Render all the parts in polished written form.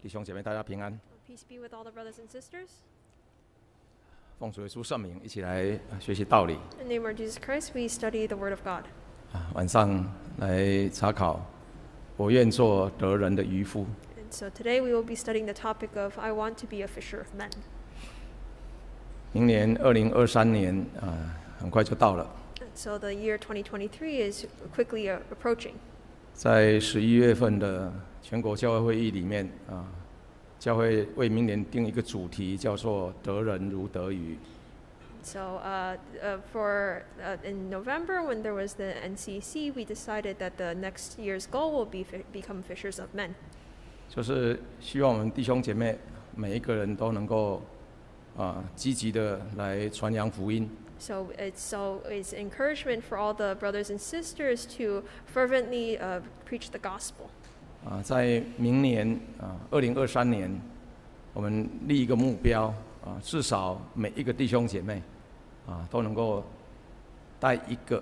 弟兄姐妹，大家平安。 Peace be with all the brothers and sisters. 奉主耶稣圣名，一起来学习道理。 In the name of Jesus Christ, we study the Word of God. 晚上来查考，我愿做得人的渔夫。 And so today we will be studying the topic of I want to be a fisher of men. 明年2023年很快就到了。 And so the year 2023 is quickly approaching. 在11月份的全国教会会议里面教会为明年定一个主题，叫做“得人如得鱼”。 So in November, when there was the NCC, we decided that the next year's goal will be become fishers of men. 就是希望我们弟兄姐妹每一个人都能够积极的来传扬福音。 So it's encouragement for all the brothers and sisters to fervently preach the gospel. 在明年2023年，我们立一个目标至少每一个弟兄姐妹都能够带一个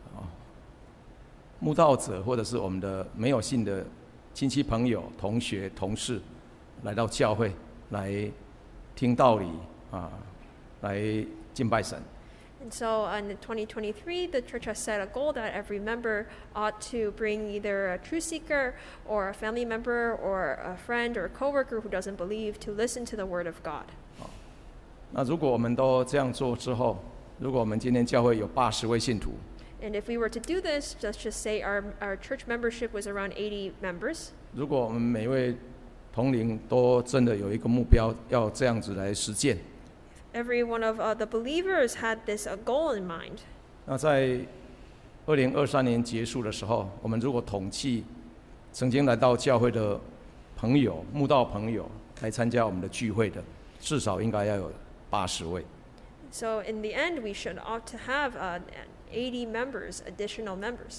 慕道者，或者是我们的没有信的亲戚朋友、同学、同事来到教会来听道理来敬拜神。 And so in 2023, the church has set a goal that every member ought to bring either a truth seeker or a family member or a friend or a coworker who doesn't believe to listen to the word of God. 那如果我们都这样做之后，如果我们今天教会有80位信徒， And if we were to do this, let's just say our church membership was around 80 members. 如果我们每位同龄都真的有一个目标，要这样子来实践。 Every one of the believers had this goal in mind. 那在2023年结束的时候，我们如果统计曾经来到教会的朋友、慕道朋友来参加我们的聚会的，至少应该要有80位。 So in the end, we ought to have 80 members, additional members.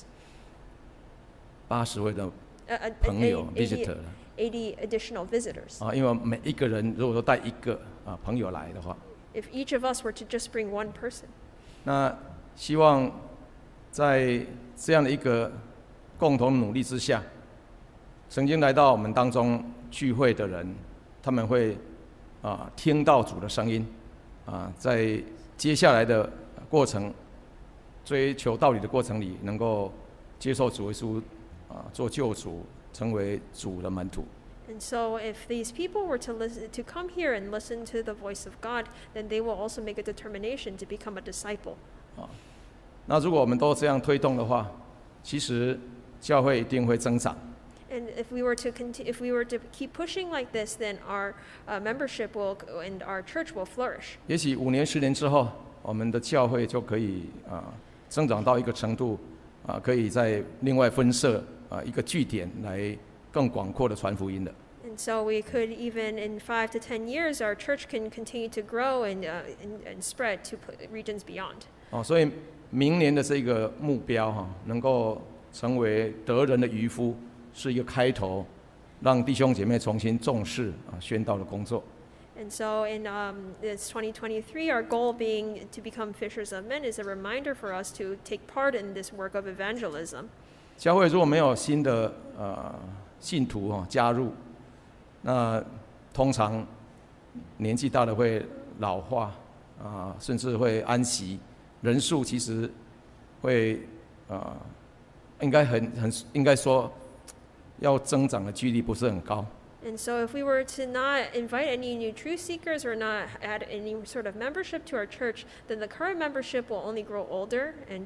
80位的朋友 visitor 80 additional visitors. 因为每一个人如果都带一个朋友来的话， If each of us were to just bring one person. 那希望在这样的一个共同努力之下，曾经来到我们当中聚会的人，他们会听到主的声音在接下来的过程追求道理的过程里，能够接受主耶稣做救主，成为主的门徒。 And so if these people were to come here and listen to the voice of God, then they will also make a determination to become a disciple. 那如果我们都这样推动的话，其实教会一定会增长。 And if we were to keep pushing like this, then our membership and our church will flourish. 也许5年、10年之后，我们的教会就可以增长到一个程度可以在另外分设一个据点来更广阔的传福音的。 And so we could even in 5 to 10 years, our church can continue to grow and spread to regions beyond. 所以明年的这个目标能够成为得人的渔夫，是一个开头，让弟兄姐妹重新重视宣道的工作。 And so in this 2023, our goal being to become fishers of men is a reminder for us to take part in this work of evangelism. 教会如果没有新的信徒加入，那通常年纪大的会老化甚至会安息，人数其实会应该说要增长的几率不是很高。 And so if we were to not invite any new truth seekers or not add any sort of membership to our church, then the current membership will only grow older and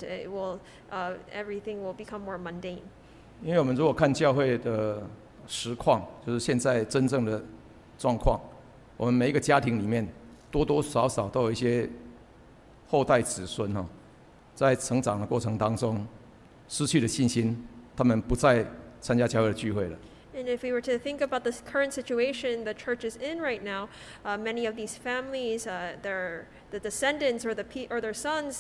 everything will become more mundane. 因为我们如果看教会的实况，就是现在真正的状况，我们每一个家庭里面多多少少都有一些后代子孙在成长的过程当中失去了信心，他们不再参加教会的聚会了。 And if we were to think about the current situation the church is in right now, many of these families, the descendants or their sons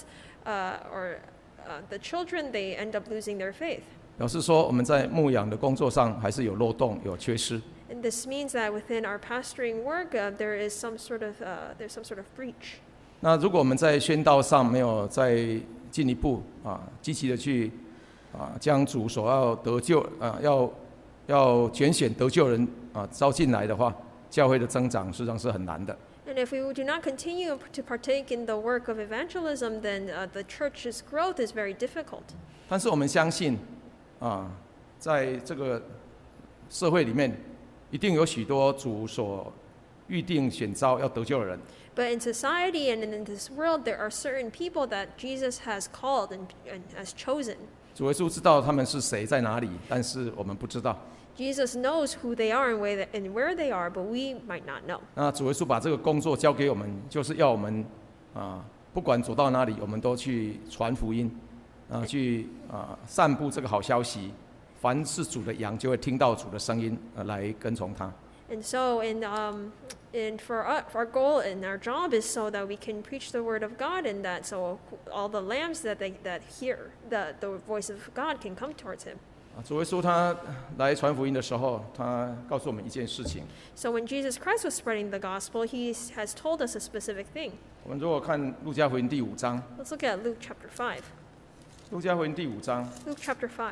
or the children, they end up losing their faith. 表示说我们在牧养的工作上还是有漏洞、有缺失。 And this means that within our pastoring work, there's some sort of breach. 那如果我们在宣道上没有再进一步积极的去将主所要得救要拣选得救人招进来的话，教会的增长实际上是很难的。 And if we do not continue to partake in the work of evangelism, then the church's growth is very difficult. 但是我们相信，在这个社会里面，一定有许多主所预定选召要得救的人。 But in society and in this world, there are certain people that Jesus has called and has chosen. 主耶稣知道他们是谁在哪里，但是我们不知道。 Jesus knows who they are and where they are, but we might not know. 那主耶稣把这个工作交给我们，就是要我们不管走到哪里，我们都去传福音，去散布这个好消息。凡是主的羊，就会听到主的声音，来跟从他。 And so, and for our goal and our job is so that we can preach the word of God, and that so all the lambs that hear the voice of God can come towards him. 主耶稣他来传福音的时候，他告诉我们一件事情。 So when Jesus Christ was spreading the gospel, he has told us a specific thing. 我们如果看路加福音第5章， Let's look at Luke chapter 5. 路加福音第5章 Luke chapter 5.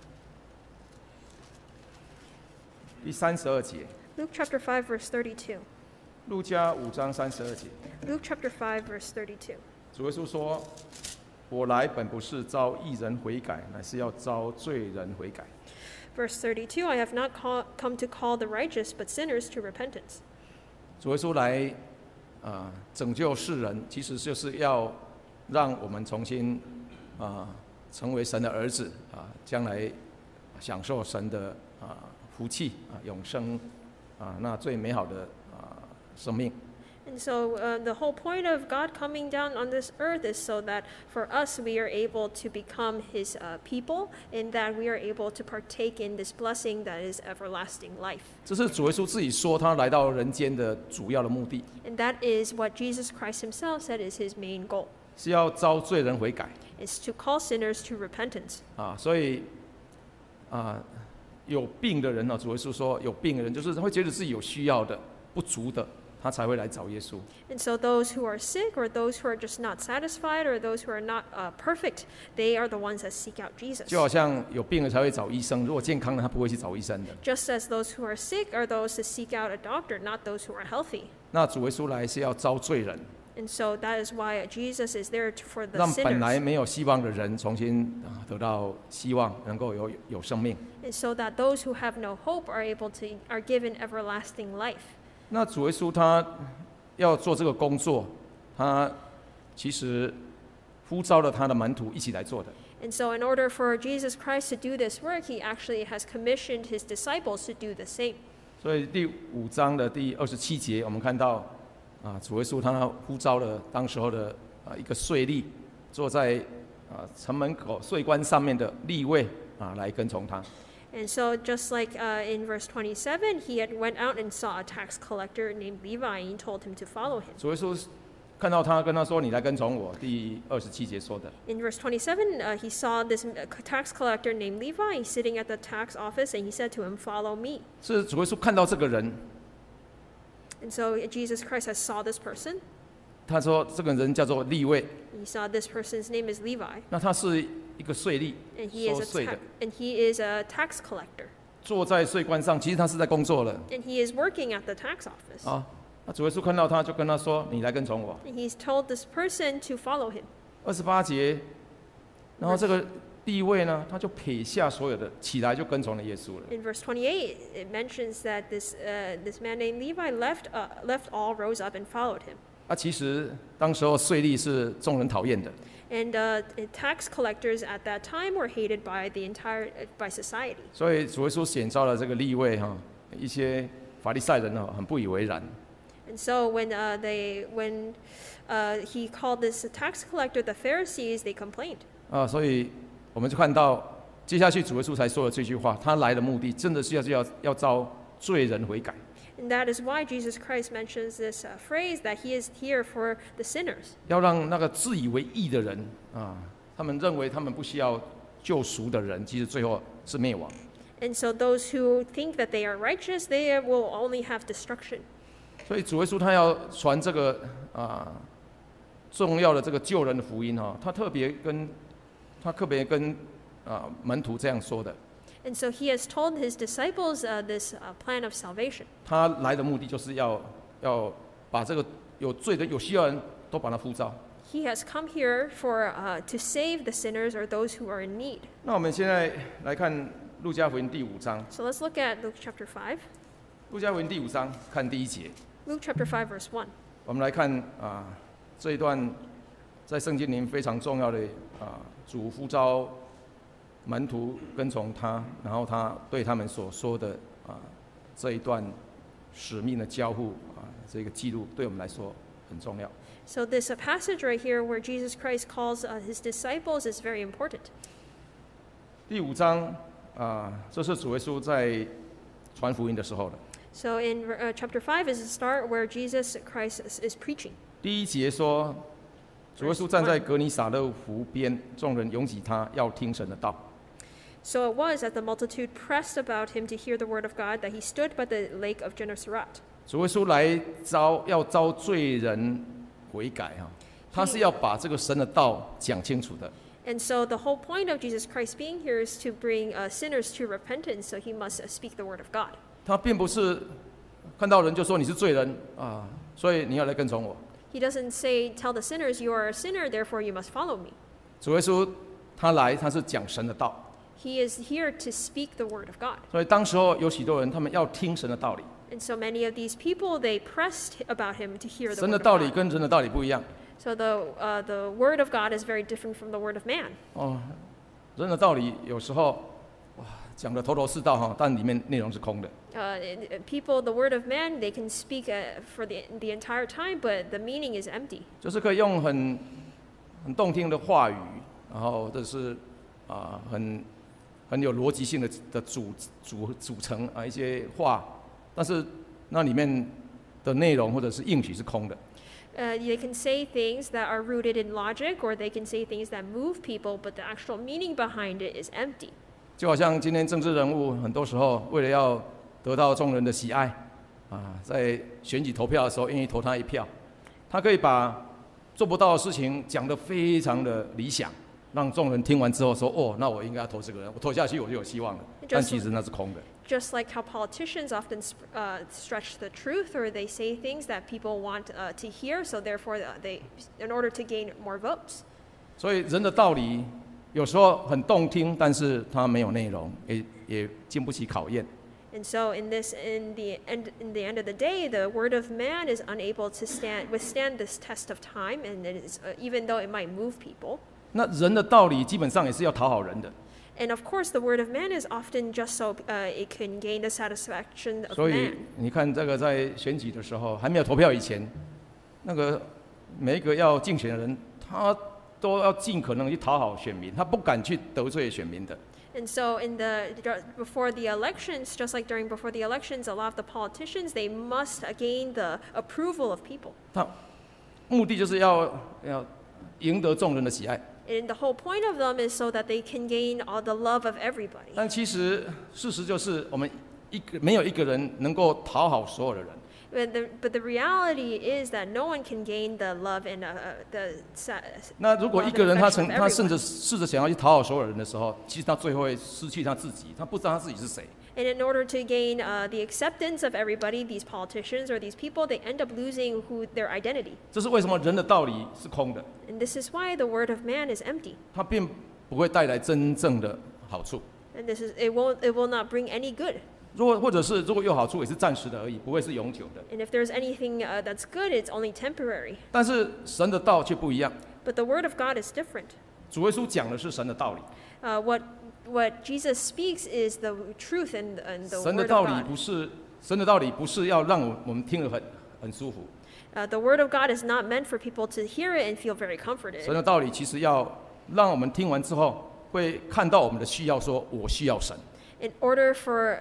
第32节， Luke chapter 5 verse 32. 路加5章32节， Luke chapter 5 verse 32. 主耶稣说：“我来本不是招义人悔改，乃是要招罪人悔改。” Verse 32, I have not come to call the righteous, but sinners to repentance. 主耶稣来拯救世人，其实就是要让我们重新成为神的儿子将来享受神的福气永生那最美好的生命。 And so the whole point of God coming down on this earth is so that for us we are able to become his people, and that we are able to partake in this blessing that is everlasting life. 这是主耶稣自己说他来到人间的主要的目的， And that is what Jesus Christ himself said is his main goal, 是要招罪人悔改 is to call sinners to repentance. 所以有病的人主耶稣说有病的人就是会觉得自己有需要的不足的，他才会来找耶稣。 And so those who are sick, or those who are just not satisfied, or those who are not perfect, they are the ones that seek out Jesus. 就好像有病了才会找医生，如果健康了他不会去找医生的。 Just as those who are sick are those to seek out a doctor, not those who are healthy. 那主耶稣来是要招罪人， And so that is why Jesus is there for the 让本来 sinners. 没有希望的人重新得到希望，能够有生命。 And so that those who have no hope are given everlasting life. 那主耶稣他要做这个工作，他其实呼召了他的门徒一起来做的。 And so in order for Jesus Christ to do this work, he actually has commissioned his disciples to do the same. 所以第5章的第27节，我们看到主耶稣他呼召了当时候的一个税吏，坐在城门口税关上面的利未来跟从他。 And so just like in verse 27, he had went out and saw a tax collector named Levi, and he told him to follow him. 主耶稣看到他，跟他说：“你来跟从我。”第27节说的。 In verse 27, he saw this tax collector named Levi sitting at the tax office, and he said to him, "Follow me." 是主耶稣看到这个人， And so Jesus Christ has saw this person. 他说这个人叫做利未， He saw this person's name is Levi, 那他是一个税吏， and he 收 is 税的， a tax collector, 坐在税关上，其实他是在工作了 and he is working at the tax office. 那主耶稣看到他，就跟他说：“你来跟从我。 And he's told this person to follow him. ”28节，然后这个利未呢，他就撇下所有的，起来就跟从了耶稣了。 In verse 28, it mentions that this man named Levi left all, rose up, and followed him. 其实当时候税吏是众人讨厌的， And tax collectors at that time were hated by society. 所以主耶稣显召了这个利未一些法利赛人很不以为然。 And so when he called this tax collector the Pharisees, they complained. 所以我们就看到接下去主耶稣才说了这句话，他来的目的真的是要招罪人悔改， And that is why Jesus Christ mentions this phrase that he is here for the sinners. 要让那个自以为义的人他们认为他们不需要救赎的人，其实最后是灭亡。 And so those who think that they are righteous, they will only have destruction. 所以主耶稣他要传这个重要的这个救人的福音他特别跟门徒这样说的。 And so he has told his disciples this plan of salvation. 他来的目的就是要把这个有罪的、有需要的人都把他呼召。 He has come here to save the sinners or those who are in need. 那我们现在来看路加福音第5章。 So let's look at Luke chapter 5. 路加福音第5章看第1节。 Luke chapter 5 verse 1. 我们来看这一段在圣经里面非常重要的主呼召门徒跟从他，然后他对他们所说的这一段使命的交付这个记录对我们来说很重要。 So this passage right here where Jesus Christ calls his disciples is very important. 第5章这是主耶稣在传福音的时候的。 So in chapter 5 is the start where Jesus Christ is preaching. 第1节说，主耶稣站在格尼撒勒湖边，众人拥挤他，要听神的道。 So it was that the multitude pressed about him to hear the word of God, that he stood by the lake of Gennesaret. 主耶稣来要招罪人悔改他是要把这个神的道讲清楚的。 And so the whole point of Jesus Christ being here is to bring sinners to repentance, so he must speak the word of God. 他并不是看到人就说你是罪人所以你要来跟从我。 He doesn't tell the sinners, you are a sinner, therefore you must follow me. 主耶稣他是讲神的道。 He is here to speak the word of God. 所以当时候有许多人，他们要听神的道理。 And so many of these people, they pressed about him to hear the 神 word 的 of 道理 God. 跟人的道理不一样。 So the word of God is very different from the word of man. 人的道理有时候讲的头头是道但里面内容是空的。 People, the word of man, they can speak for the entire time, but the meaning is empty. 就是可以用很动听的话语，然后这是很有逻辑性的组成一些话，但是那里面的内容或者是应许是空的。 They can say things that are rooted in logic, or they can say things that move people, but the actual meaning behind it is empty. 就好像今天政治人物很多时候为了要得到众人的喜爱在选举投票的时候愿意投他一票，他可以把做不到的事情讲得非常的理想，让众人听完之后说那我应该要投这个人，我投下去我就有希望了。但其实那是空的。 Just like how politicians often stretch the truth, or they say things that people want to hear, so therefore in order to gain more votes. 所以人的道理有时候很动听，但是它没有内容，也经不起考验。 And so in the end of the day, the word of man is unable to withstand this test of time, and it is, even though it might move people. 那人的道理基本上也是要讨好人的。 And of course, the word of man is often just so it can gain the satisfaction of 所以 man. 你看这个在选举的时候还没有投票以前，那个每一个要竞选的人，他都要尽可能去讨好选民，他不敢去得罪选民的。 And so before the elections, just like before the elections, a lot of the politicians, they must gain the approval of people. 他目的就是要赢得众人的喜爱。 And the whole point of them is so that they can gain all the love of everybody. 但其实事实就是我们没有一个人能够讨好所有的人。 But the reality is that no one can gain the love and the 那如果一个人 love and affection of 他甚 everyone. 至试着想要去讨好所有人的时候，其实他最后会失去他自己，他不知道他自己是谁。 And in order to gain the acceptance of everybody, these politicians or these people, they end up losing their identity. 这是为什么人的道理是空的， And this is why the word of man is empty. 它并不会带来真正的好处。 And it will not bring any good. 如果有好处，也是暂时的而已，不会是永久的。 And if there's anything that's good, it's only temporary. 但是神的道却不一样。 But the word of God is different. 主耶稣讲的是神的道理。 What Jesus speaks is the truth and the 神的 word 道 of 理 God. 不是要让我们听得很舒服。 The word of God is not meant for people to hear it and feel very comforted. 神的道理其实要让我们听完之后，会看到我们的需要，说我需要神。 In order for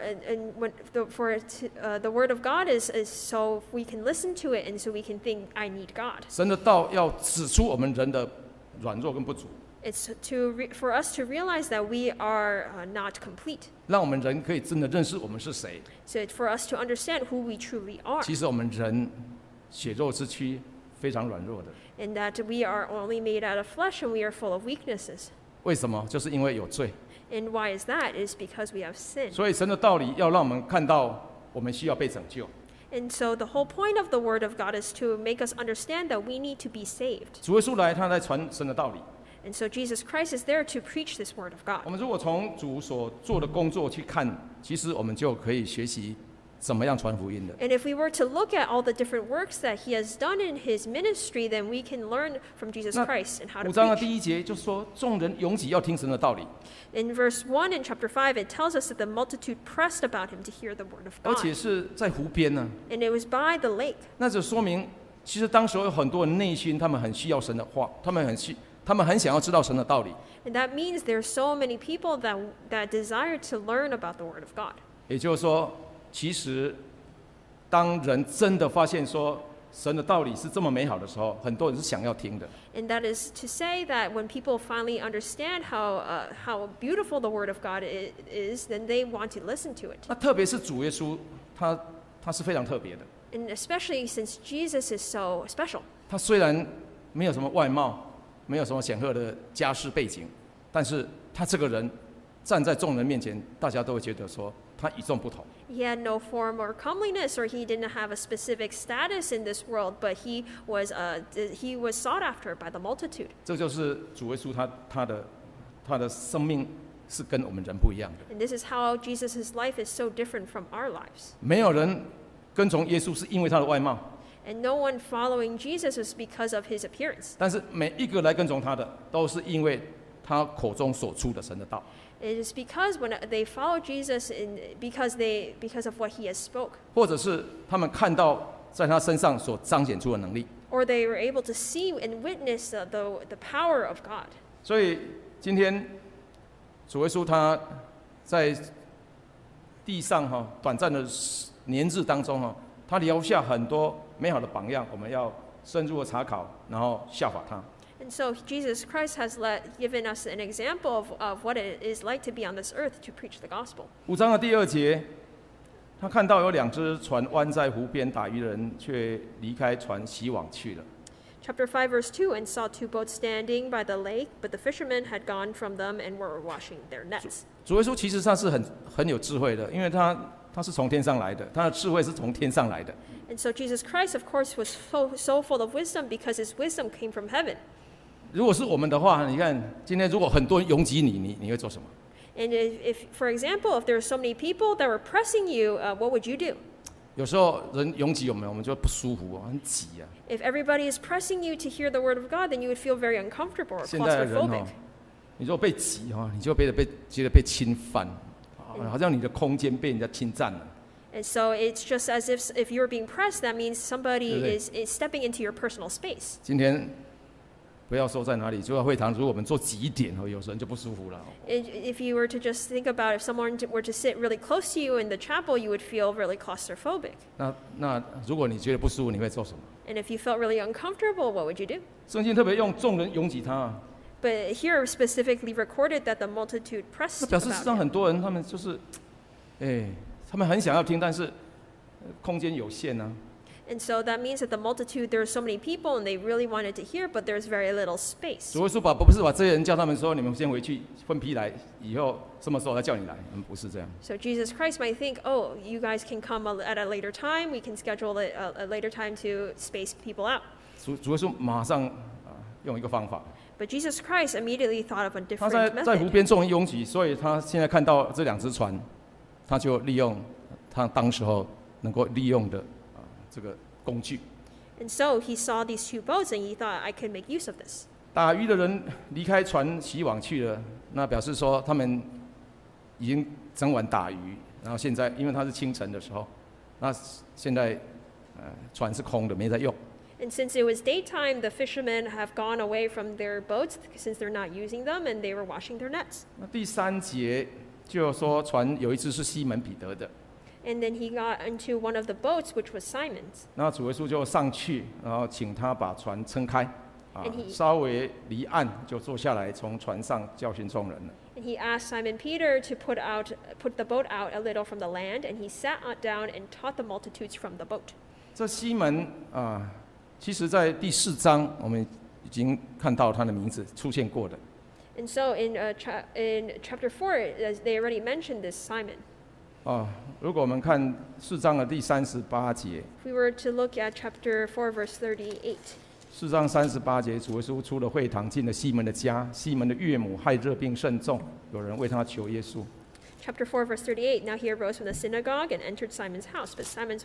the word of God is so we can listen to it and so we can think, I need God. 神的道要指出我们人的软弱跟不足， It's for us to realize that we are not complete. 让我们人可以真的认识我们是谁。 So it's for us to understand who we truly are. 其实我们人血肉之躯非常软弱的。 And that we are only made out of flesh and we are full of weaknesses. 为什么？就是因为有罪。 And why is that? It is because we have sin. 所以神的道理要让我们看到，我们需要被拯救。 And so the whole point of the Word of God is to make us understand that we need to be saved. 主耶稣来，他在传神的道理。 And so Jesus Christ is there to preach this Word of 我 God. 们如果从主所做的工作去看，其实我们就可以学习怎么样传福音的。 And if we were to look at all the different works that he has done in his ministry, then we can learn from Jesus 那 Christ and how 5 to 章的 preach. 第1节就说，众人拥挤要听神的道理， In verse 1 in chapter 5, it tells us that the multitude pressed about him to hear the Word of 而且 God. 是在湖边呢。 And it was by the lake. 那就说明，其实当时有很多人内心他们很需要神的话，他们很想要知道神的道理。 And that means there are so many people that desire to learn about the Word of God. 也就是说，其实当人真的发现说神的道理是这么美好的时候，很多人是想要听的。 And that is to say that when people finally understand how beautiful the Word of God is, then they want to listen to it. 那特别是主耶稣，他是非常特别的。 And especially since Jesus is so special. 他虽然没有什么外貌，没有什么显赫的家世背景，但是他这个人站在众人面前，大家都会觉得说他与众不同。 He had no form or comeliness, or he didn't have a specific status in this world, but he was sought after by the multitude. 这就是主耶稣他的生命是跟我们人不一样的。 And this is how Jesus' life is so different from our lives. 没有人跟从耶稣是因为他的外貌， And no one following Jesus was because of his appearance. 但是每一个来跟从他的，都是因为他口中所出的神的道， It is because when they follow Jesus, because of what he has spoke, 或者是他们看到在他身上所彰显出的能力。 or they were able to see and witness the power of God. 所以今天主耶稣他在地上短暂的年日当中他留下很多美好的榜样，我们要深入的查考，然后效法他。 And so Jesus Christ has given us an example of what it is like to be on this earth to preach the gospel. 5章的第2节，他看到有2只船湾在湖边打鱼的人，却离开船洗网去了。 Chapter 5, verse 2, and saw 2 boats standing by the lake, but the fishermen had gone from them and were washing their nets. 主耶稣其实他是很有智慧的，因为他是从天上来的，他的智慧是从天上来的。 And so Jesus Christ, of course, was so full of wisdom because his wisdom came from heaven. 如果是我们的话，你看今天如果很多人拥挤你会做什么？ And if, for example, if there are so many people that were pressing you, what would you do? 有时候人拥挤我们就不舒服很挤啊。 If everybody is pressing you to hear the word of God, then you would feel very uncomfortable or 现在的人 claustrophobic. 你如果被挤你就觉得被侵犯，好像你的空间被人家侵占了。 And so it's just as if you're being pressed, that means somebody 对不对？ is stepping into your personal space. 今天不要说在哪里，就在会堂，如果我们坐挤一点有时候人就不舒服了。 If you were to just think about if someone were to sit really close to you in the chapel, you would feel really claustrophobic. 那如果你觉得不舒服，你会做什么？ And if you felt really uncomfortable, what would you do? 圣经特别用众人拥挤他 But here specifically recorded that the multitude 那 pressed 表示实际 about 上 him. 很多人他们就是，他们很想要听，但是空间有限啊。 And so that means that the multitude, there are so many people and they really wanted to hear, but there's very little space. 主耶稣不是把这些人叫他们说，你们先回去分批来，以后什么时候再叫你来？不是这样。 So Jesus Christ might think, oh, you guys can come at a later time. We can schedule a later time to space people out. 主耶稣马上用一个方法， But Jesus Christ immediately thought of a 他 different 在湖 method. 边众人拥挤，所以他现在看到这2只船，他就利用他当时候能够利用的这个工具。 And so he saw these 2 boats and he thought, I can make use of this. 打鱼的人离开船洗网去了，那表示说他们已经整晚打鱼，然后现在因为它是清晨的时候，那现在船是空的，没在用。 And since it was daytime, the fishermen have gone away from their boats since they're not using them and they were washing their nets. 那第3节就说船有一只是西门彼得的， And then he got into one of the boats, which was Simon's. 那主耶稣就上去，然后请他把船撑开， And he- 稍微离岸就坐下来，从船上教训众人了。 And he asked Simon Peter to put the boat out a little from the land, and he sat down and taught the multitudes from the boat. 这西门其实在第4章我们已经看到他的名字出现过的。 And so in chapter 4, they already mentioned this Simon. 如果我们看4章的第38节， If we were to look at chapter 4, verse 38, 4章38节，主耶稣出了会堂，进了西门的家。西门的岳母害热病甚重，有人为他求耶稣。 chapter 4, verse 38, now he arose from the synagogue and entered Simon's house. But Simon's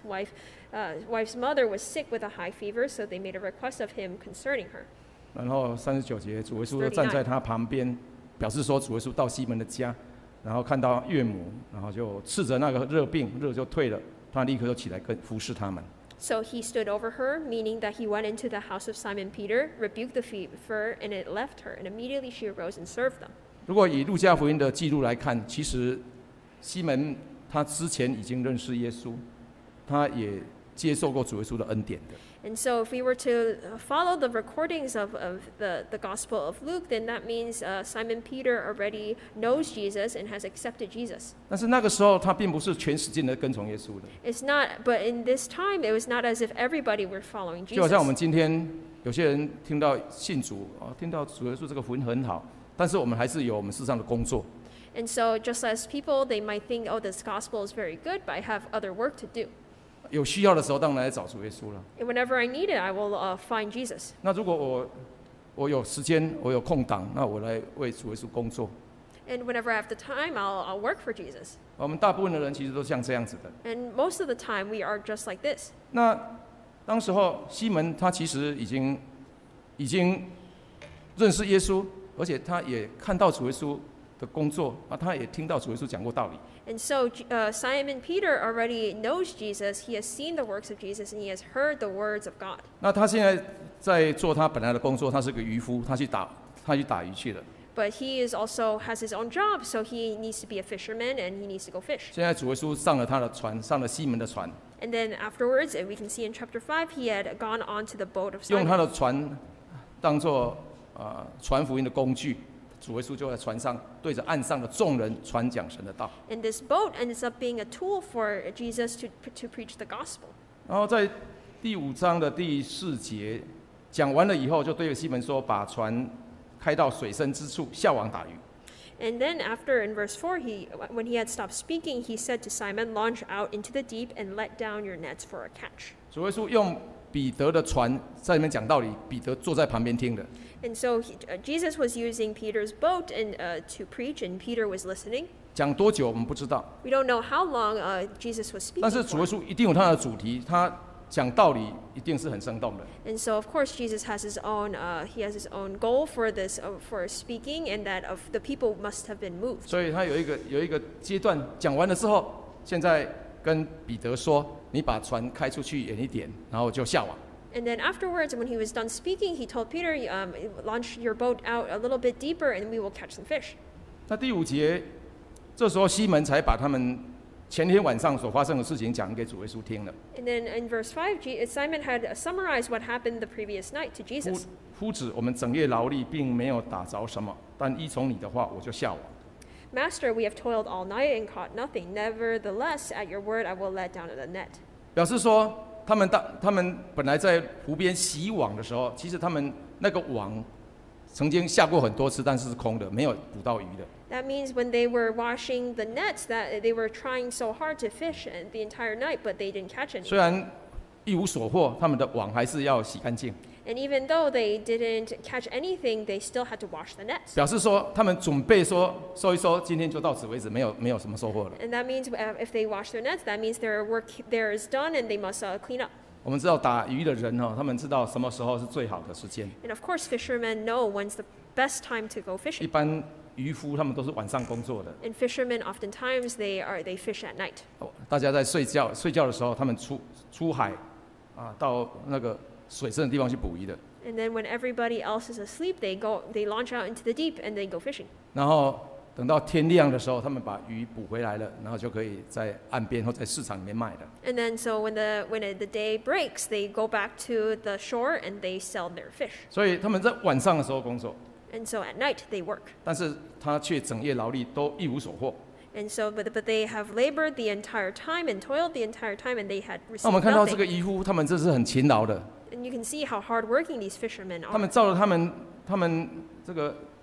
wife's mother was sick with a high fever, so they made a request of him concerning her. 然后39节，主耶稣就站在他旁边，表示说主耶稣到西门的家，然后看到岳母，然后就斥责那个热病，热就退了，他立刻就起来跟服侍他们。 So he stood over her, meaning that he went into the house of Simon Peter, rebuked the fever, and it left her. And immediately she arose and served them. 如果以路加福音的记录来看，其实西门他之前已经认识耶稣，他也接受过主耶稣的恩典的。 And so if we were to follow the recordings of the Gospel of Luke, then that means Simon Peter already knows Jesus and has accepted Jesus. 但是那个时候他并不是全使劲的跟从耶稣的， It's not, but in this time, it was not as if everybody were following 就好像我们 Jesus. 今天有些人听到信主听到主耶稣这个福音很好，但是我们还是有我们世上的工作。 And so just as people, they might think, oh, this gospel is very good, but I have other work to do. 有需要的时候，当然来找主耶稣了。 And whenever I need it, I will find Jesus. 那如果我有时间，我有空档，那我来为主耶稣工作。 And whenever I have the time, I'll work for Jesus. 我们大部分的人其实都像这样子的。 And most of the time, we are just like this. 那当时候西门他其实已经认识耶稣，而且他也看到主耶稣的工作他也听到主耶稣讲过道理。 And so Simon Peter already knows Jesus. He has seen the works of Jesus, and he has heard the words of God. 那他现在在做他本来的工作，他是个渔夫，他去打鱼去了。 But he is also has his own job, so he needs to be a fisherman, and he needs to go fish. 现在主耶稣上了他的船，上了西门的船， And then afterwards, we can see in chapter 5, he had gone onto the boat of 用他 Simon. 的船当做传福音的工具。主耶稣就在船上对着岸上的众人传讲神的道。 And this boat ends up being a tool for Jesus to preach the gospel. 然后在第5章的第4节讲完了以后，就对着西门说：“把船开到水深之处，下网打鱼。” And then after in verse 4, when he had stopped speaking, he said to Simon, launch out into the deep and let down your nets for a catch. 主耶稣用彼得的船在里面讲道理，彼得坐在旁边听的。 And so Jesus was using Peter's boat to preach, and Peter was listening. 讲多久我们不知道， We don't know how long Jesus was 但 speaking 是主耶 for. 稣一定有他的主题，他讲道理一定是很生动的。 And so of course Jesus has his own goal for this for speaking, and that of the people must have been moved. 所以他有一个阶段讲完了之后，现在跟彼得说：“你把船开出去远一点，然后就下网。” And then afterwards, when he was done speaking, he told Peter, launch your boat out a little bit deeper, and we will catch some fish. 那第5节，这时候西门才把他们前天晚上所发生的事情讲给主耶稣听了。 And then in verse 5, Simon had summarized what happened the previous night to Jesus. 夫子，我们整夜劳力，并没有打着什么，但依从你的话，我就下网。 Master, we have toiled all night and caught nothing. Nevertheless, at your word, I will let down the net. 表示说，他们本来在湖边洗网的时候，其实他们那个网曾经下过很多次，但是是空的，没有捕到鱼的。 That means when they were washing the nets, that they were trying so hard to fish the entire night, but they didn't catch any. 虽然一无所获，他们的网还是要洗干净。 And even though they didn't catch anything, they still had to wash the nets. 表示说，他们准备说收一收，今天就到此为止，没有什么收获了。 And that means if they wash their nets, that means their work there is done, and they must clean up. 我们知道打鱼的人他们知道什么时候是最好的时间。 And of course, fishermen know when's the best time to go 一 fishing. 般渔夫他们都是晚上工作的， And fishermen oftentimes they fish at night. 大家在睡觉的时候，他们出海到那个水深的地方去捕鱼的。 And then when everybody else is asleep, they launch out into the deep and they go fishing. 然后等到天亮的时候，他们把鱼捕回来了，然后就可以在岸边或在市场里面卖了。 And then so when the day breaks, they go back to the shore and they sell their fish. 所以他们在晚上的时候工作， And so at night they work. 但是他却整夜劳力，都一无所获。 And so, but they have labored the entire time and toiled the entire time, and they had 那我们 received 看到这个 nothing. 渔夫，他们这是很勤劳的， And you can see how hardworking these fishermen 他们 are. 照着他们这个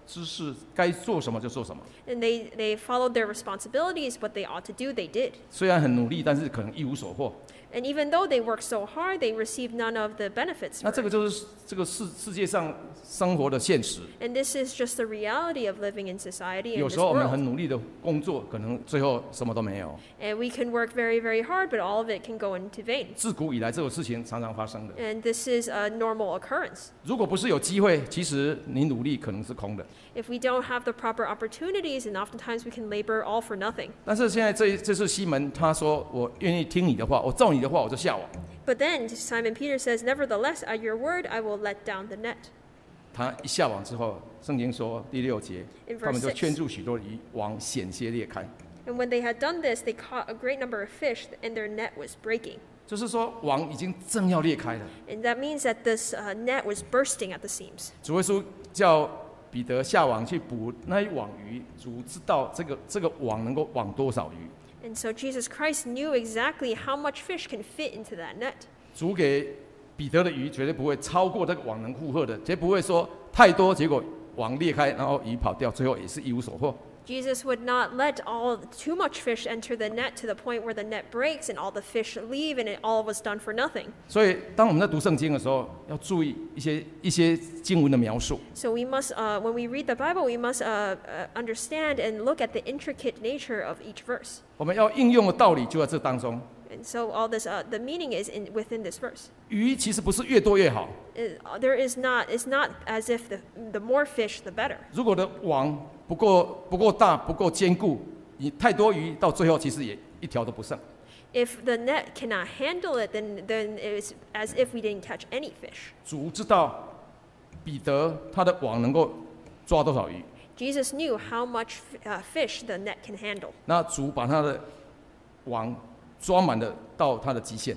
知识，该做什么就做什么。 And they followed their responsibilities, what they ought to do, they did. 虽然很努力，但是可能一无所获。 And even though they worked so hard, they received none of the benefits. 那这个就是这个世界上生活的现实。 And this is just the reality of living in society 有 in 时 this 候我们 world. 很努力的工作，可能最后什么都没有。 And we can work very, very hard, but all of it can go into vain. 自古以来，这种事情常常发生的。 And this is a normal occurrence. 如果不是有机会，其实你努力可能是空的。 If we don't have the proper opportunities, and oftentimes we can labor all for nothing. 但是现在这次西门他说：“我愿意听你的话，我照你的话我就下网。” But then Simon Peter says, "Nevertheless, at your word, I will let down the net." 他一下网之后，圣经说第6节， In 他们 verse 就 6. 圈住许多鱼，网险些裂开。 And when they had done this, they caught a great number of fish, and their net was breaking. 就是说，网已经正要裂开了。 And that means that this net was bursting at the seams. 主耶稣叫彼得下网去捕那一网鱼，主知道这个网能够网多少鱼。 And so Jesus Christ knew exactly how much fish can fit into that net. 主给彼得的鱼绝对不会超过这个网能负荷的，绝不会说太多，结果网裂开，然后鱼跑掉，最后也是一无所获。 Jesus would not let too much fish enter the net to the point where the net breaks and all the fish leave and it all was done for nothing. 所以，当我们在读圣经的时候，要注意一些经文的描述。 So we must, when we read the Bible, we must understand and look at the intricate nature of each verse. 我们要应用的道理就在这当中。 And so all this, the meaning is within this verse. 鱼其实不是越多越好， It's not as if the more fish, the better. 如果的网不够大、不够坚固，你太多鱼，到最后其实也一条都不剩。 If the net cannot handle it, then it's as if we didn't catch any fish. 主知道彼得他的网能够抓多少鱼， Jesus knew how much fish the net can handle. 那主把他的网抓满了到他的极限。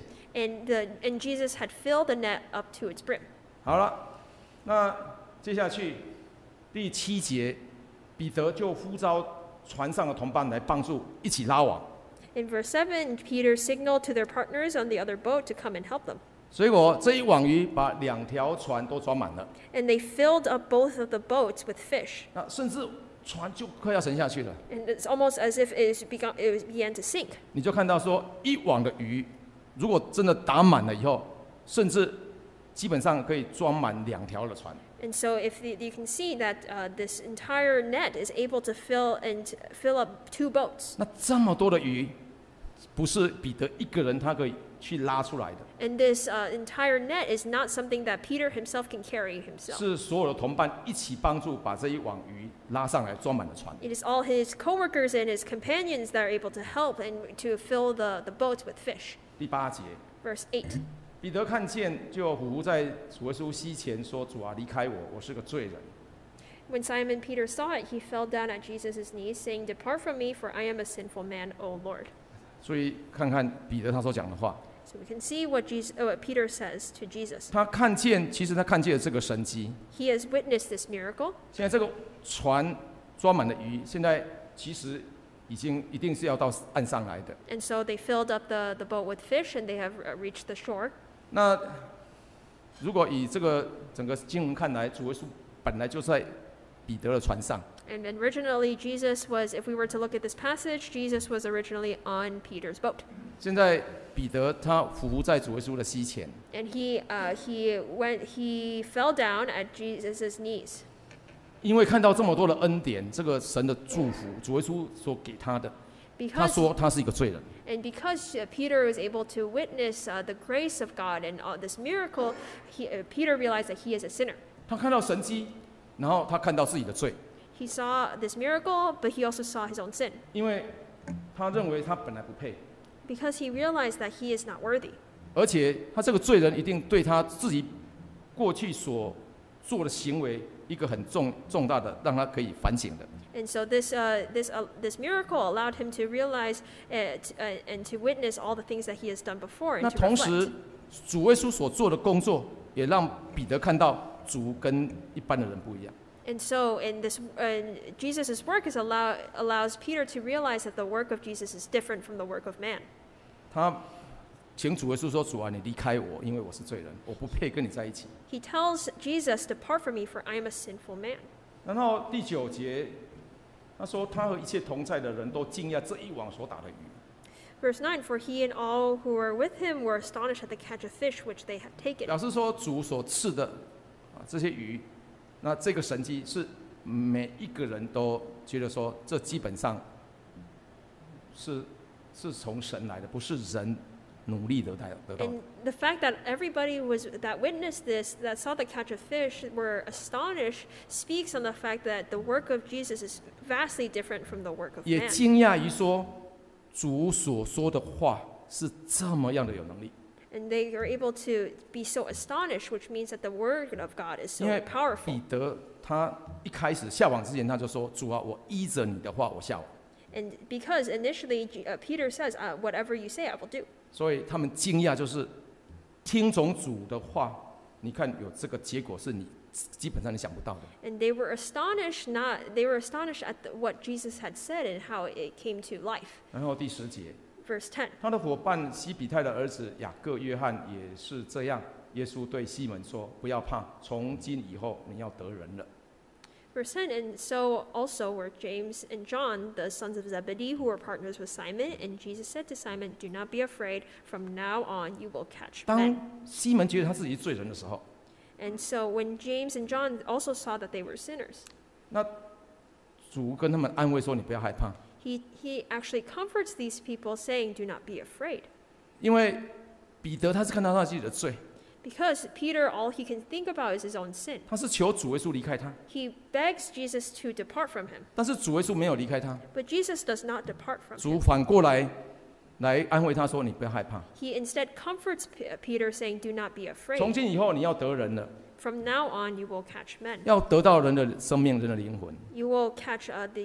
And Jesus had filled the net up to its brim. 好了，那接下去第7节，彼得就呼召船上的同伴来帮助一起拉网。 In verse 7, Peter signaled to their partners on the other boat to come and help them. 结果这一网鱼把2条船都装满了， And they filled up both of the boats with fish. 那甚至船就快要沉下去了。 And it's almost as if it began to sink. 你就看到说，一网的鱼，如果真的打满了以后，甚至基本上可以装满2条的船。 And so you can see that this entire net is able to fill up 2 boats. 那这么多的鱼，不是彼得一个人他可以去拉出来的， And this entire net is not something that Peter himself can carry himself. 是所有的同伴一起帮助把这一网鱼拉上来，装满了船。 It is all his co-workers and his companions that are able to help and to fill the boats with fish. 第8节， Verse 8. 彼得看见就伏在主耶稣膝前说：“主啊，离开我，我是个罪人。” When Simon Peter saw it, he fell down at Jesus' knees, saying, "Depart from me, for I am a sinful man, O Lord." 所以看看彼得他所讲的话， So we can see what Peter says to Jesus. 他看见，其实他看见了这个神迹。 He has witnessed this miracle. 现在这个船装满了鱼，现在其实一定是要到岸上来的。 And so they filled up the boat with fish, and they have reached the shore. 那如果以这个整个经文看来，主耶稣本来就在彼得的船上。 And originally, Jesus was, if we were to look at this passage, Jesus was originally on Peter's boat. 现在彼得他伏在主耶稣的膝前， And he fell down at Jesus' knees. 因为看到这么多的恩典，这个神的祝福，主耶稣所给他的，他 Because 说他是一个罪人。 And because Peter was able to witness the grace of God and this miracle, Peter realized that he is a sinner. 他看到神迹，然后他看到自己的罪， He saw this miracle, but he also saw his own sin 因为他认为他本来不配， because he realized that he is not worthy. 而且他这个罪人一定对他自己过去所做的行为一个很重大的，让他可以反省的。 And so this miracle allowed him to realize and to witness all the things that he has done before 那 and to 同时 reflect.， 主耶稣所做的工作，也让彼得看到主跟一般的人不一样。 And so, Jesus' work allows Peter to realize that the work of Jesus is different from the work of man. 他请主耶稣说：“主啊，你离开我，因为我是罪人，我不配跟你在一起。” He tells Jesus, "Depart from me, for I am a sinful man." 然后第9节，他说他和一切同在的人都惊讶这一网所打的鱼。 Verse 9, For he and all who were with him were astonished at the catch of fish which they had taken. 表示说主所赐的这些鱼，那这个神迹是每一个人都觉得说，这基本上是从神来的，不是人努力得到的。 And the fact that everybody that witnessed this, that saw the catch of fish, were astonished, speaks on the fact that the work of Jesus is vastly different from the work of 也 man. 惊讶于说，主所说的话是这么样的有能力。 And they are able to be so astonished, which means that the word of God is 因 so 为 powerful. 彼得他一开始下网之前，他就说：“主啊，我依着你的话，我下网。” And because initially Peter says, whatever you say, I will do. 所以他们惊讶，就是听从主的话，你看有这个结果是你基本上你想不到的。 And they were astonished, they were astonished at what Jesus had said and how it came to life. 然后第10节， Verse 10. 他的伙伴西比泰的儿子雅各、约翰也是这样。耶稣对西门说：“不要怕，从今以后你要得人了。” Verse 10, And so also were James and John, the sons of Zebedee, who were partners with Simon. And Jesus said to Simon, Do not be afraid. From now on you will catch 当 men. 西门觉得他自己是罪人的时候， And so when James and John also saw that they were sinners, 那主跟他们安慰说：“你不要害怕， he actually comforts these people, saying, Do not be afraid. 因为彼得他是看到他自己的罪， Because Peter, all he can think about is his own sin. 他是求主耶稣离开他， He begs Jesus to depart from him. 但是主耶稣没有离开他， But Jesus does not depart from 主 him. 反过来安慰他说：“你不要害怕， He instead comforts Peter, saying, Do not be 从 afraid. 今以后你要得人了， From now on you will catch men. 要得到人的生命、人的灵魂， You will catch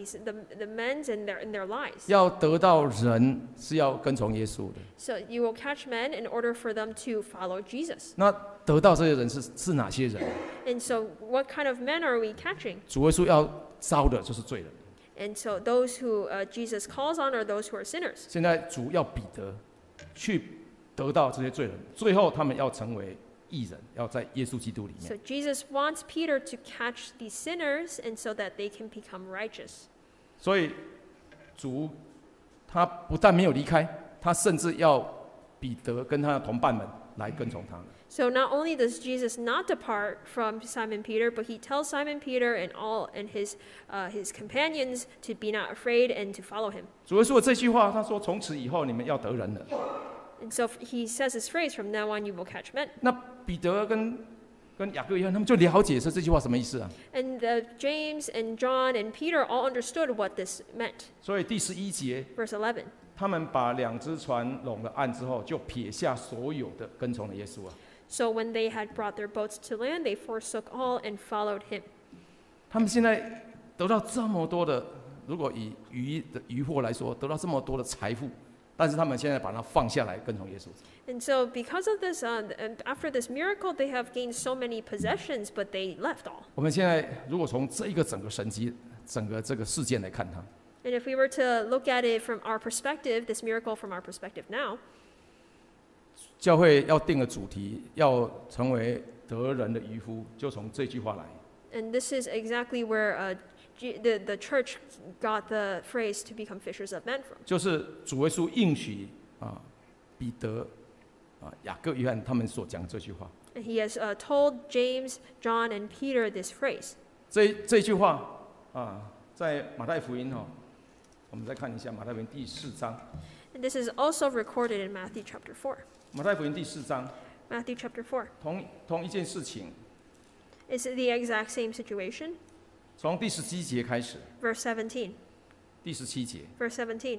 the men's in their lives. 要得到人是要跟从耶稣的。 So you will catch men in order for them to follow Jesus. 那得到这些人是哪些人？ And so what kind of men are we catching? 主耶稣要招的就是罪人。 And so those who Jesus calls on are those who are sinners. 现在主要彼得去得到这些罪人，最后他们要成为义人，要在耶稣基督里 So 面。 Jesus wants Peter to catch these sinners and so that they can become righteous. 所以主他不但没有离开，他甚至要彼得跟他的同伴们来跟从他。 So not only does Jesus not depart from Simon Peter, but he tells Simon Peter and his companions to be not afraid and to follow him. 主耶稣的这句话，他说：“从此以后你们要得人了。” And so he says this phrase, From now on you will catch men. 那彼得跟雅各约翰他们就了解这句话什么意思啊？ And James and John and Peter all understood what this meant. 所以第11节， Verse 11. 他们把2只船拢了岸之后，就撇下所有的，跟从了耶稣啊。 So when they had brought their boats to land, they forsook all and followed him. 他们现在得到这么多的，如果以渔获来说，得到这么多的财富，但是他们现在把它放下来，跟从耶稣。 And so because of this, and after this miracle, they have gained so many possessions, but they left all. 我们现在如果从这一个整个神迹、整个这个事件来看它， And if we were to look at it from our perspective, this miracle from our perspective now, 教会要定的主题，要成为得人的渔夫，就从这句话来。 and this is exactly where the church got the phrase to become fishers of men from. 就是主耶稣应许彼得雅各、约翰他们所讲这句话。 And he has told James, John, and Peter this phrase. 这句话在马太福音我们再看一下马太福音第4章。 And this is also recorded in Matthew chapter 4. 马太福音第4章， Matthew chapter 4. 同一件事情， It's the exact same situation. 从第17节开始， Verse 17. 第17节， Verse 17.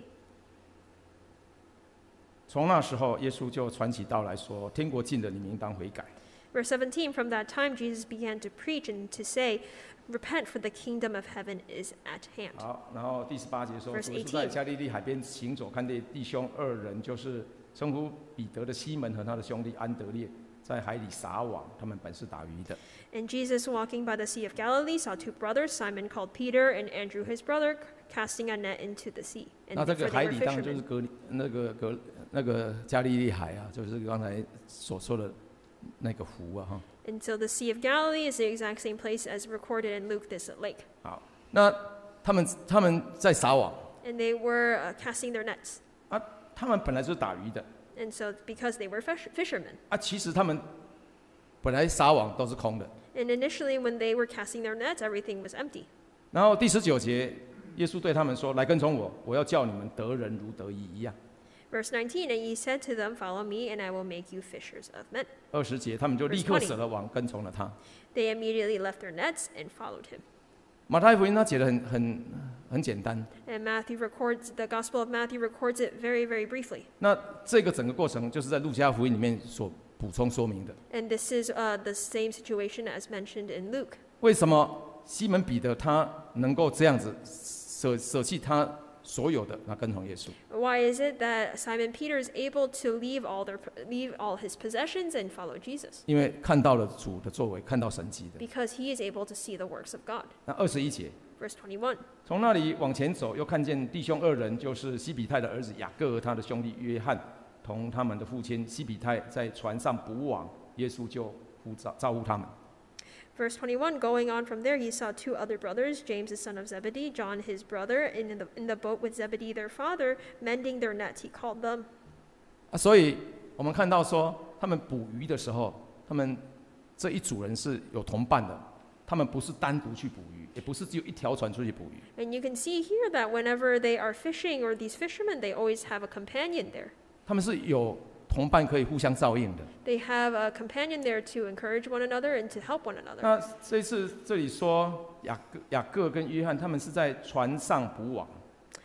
从那时候，耶稣就传起道来说：“天国近了，你们应当悔改。” Verse 17. From that time, Jesus began to preach and to say, Repent, for the kingdom of heaven is at hand. 好，然后第18节说， Verse 主耶稣在加利利海边行走，看见弟兄2人，就是称呼彼得的西门和他的兄弟安德烈，在海里撒网，他们本是打鱼的。 And Jesus, walking by the Sea of Galilee, saw two brothers, Simon called Peter and Andrew his brother, casting a net into the sea. 那 And 这 for 个 they 海 were 里当然就是 fishermen. 那个加利利海啊，就是刚才所说的那个湖啊哈。 And so the Sea of Galilee is the exact same place as recorded in Luke, this lake. 好，那他们在撒网 And they were casting their nets. 啊，他们本来就是打鱼的 And so because they were fishermen. 啊，其实他们本来撒网都是空的。 And initially when they were casting their nets, everything was empty. 然后第19节，耶稣对他们说：“来跟从我，我要叫你们得人如得鱼一样。” Verse 19, and he said to them, Follow me, and I will make you fishers of men. 20节，他们就立刻舍了网，跟从了他。 They immediately left their nets and followed him. 马太福音他写的很简单。 And the Gospel of Matthew records it very, very briefly. 那这个整个过程就是在路加福音里面所补充说明的。 And this is the same situation as mentioned in Luke. 为什么西门彼得他能够这样子舍弃他所有的，那跟从耶稣？ Why is it that Simon Peter is able to leave all his possessions and follow Jesus? 因为看到了主的作为，看到神迹的。 Because he is able to see the works of God. 那21节， Verse 21. 从那里往前走，又看见弟兄2人，就是西比泰的儿子雅各和他的兄弟约翰，同他们的父亲西比泰在船上捕网，耶稣就招呼他们。 Verse 21, going on from there, he saw 2 other brothers, James the son of Zebedee, John his brother, in the boat with Zebedee their father, mending their nets. He called them. 所以我们看到说，他们捕鱼的时候，他们这一组人是有同伴的，他们不是单独去捕鱼，也不是只有一条船出去捕鱼。 And you can see here that whenever they are fishing, or these fishermen, they always have a companion there. 他们是有同伴可以互相照应的。 They have a companion there to encourage one another and to help one another. 那这次这里说雅各跟约翰他们是在船上捕网，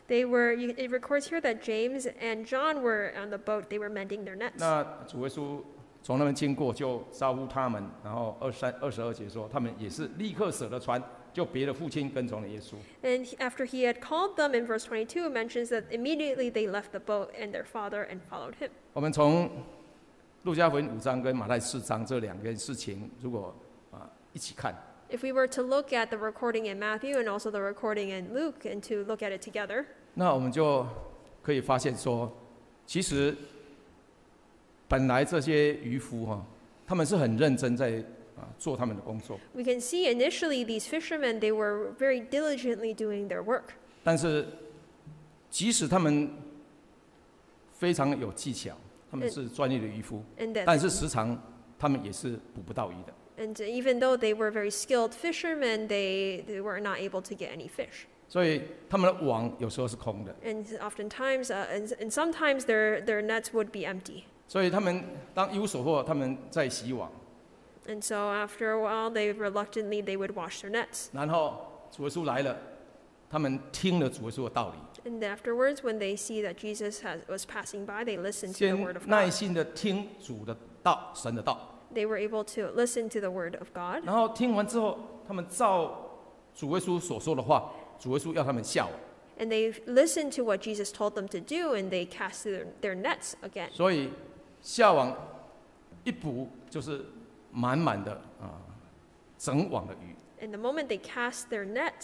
It records here that James and John were on the boat. They were mending their nets. 那主耶稣从那边经过就招呼他们，然后22节说他们也是立刻舍了船，就别了父亲跟从了耶稣。 And after he had called them, in verse 22, it mentions that immediately they left the boat and their father and followed him. 我们从路加福音5章跟马太4章这两件事情，如果一起看， If we were to look at the recording in Matthew and also the recording in Luke and to look at it together, 那我们就可以发现说，其实本来这些渔夫他们是很认真在做他们的工作， we can see initially these fishermen, they were very diligently doing their work. 但是即使他们非常有技巧，他们是专业的渔夫， And 但是时常他们也是捕不到鱼的。 And even though they were very skilled fishermen, they were not able to get any fish. 所以他们的网有时候是空的， And oftentimes, and sometimes their nets would be empty. 所以他们当一无所获，他们在洗网， And so after a while, they would wash their nets. 然后主耶稣来了，他们听了主耶稣的道理， And afterwards, when they see that Jesus was passing by, they listened to the 先 word of 耐 God. 心的听主的道，神的道。 They were able to listen to the word of God. 然后听完之后，他们照主耶稣所说的话，主耶稣要他们下网， And they listened to what Jesus told them to do, and they cast their nets again. 所以下网一捕就是满满的整网的鱼。 And the moment they cast their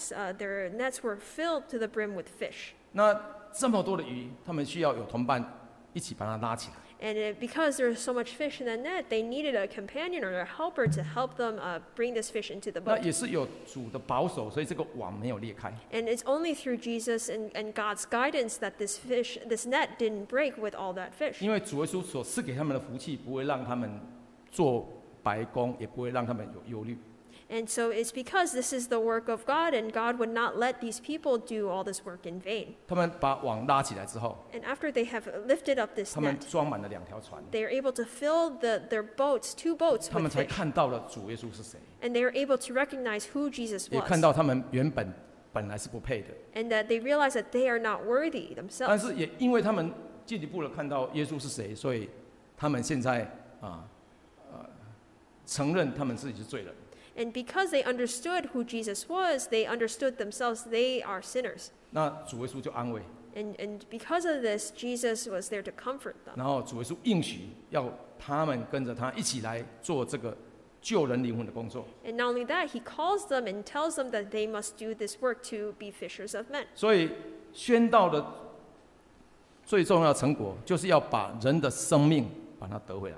nets were filled to the brim with fish. 那这么多的鱼，他们需要有同伴一起把它拉起来。 And because there's so much fish in the net, they needed a companion or a helper to help them bring this fish into the 那 boat. 也是有主的保守，所以这个网没有裂开。 And it's only through Jesus and God's guidance that this net didn't break with all that fish. 因为主耶稣所赐给他们的福气，不会让他们做白工，也不会让他们有忧虑。 And so it's because this is the work of God, and God would not let these people do all this work in vain. 他们把网拉起来之后， And after they have lifted up this 他们 net, 装满了2条船， they are able to fill their boats, 2 boats 他们 with 才 fish. 看到了主耶稣是谁， And they are able to recognize who Jesus 也 was. 看到他们原本来是不配的， And that they realize that they are not worthy 但 themselves. 是也因为他们进一步的看到耶稣是谁，所以他们现在承认他们自己是罪人。 And because they understood who Jesus was, they understood themselves they are sinners. 那主耶稣就安慰， And because of this, Jesus was there to comfort them. 然后主耶稣应许要他们跟着他一起来做这个救人灵魂的工作。 And not only that, he calls them and tells them that they must do this work to be fishers of men. 所以宣道的最重要的成果，就是要把人的生命把它得回来。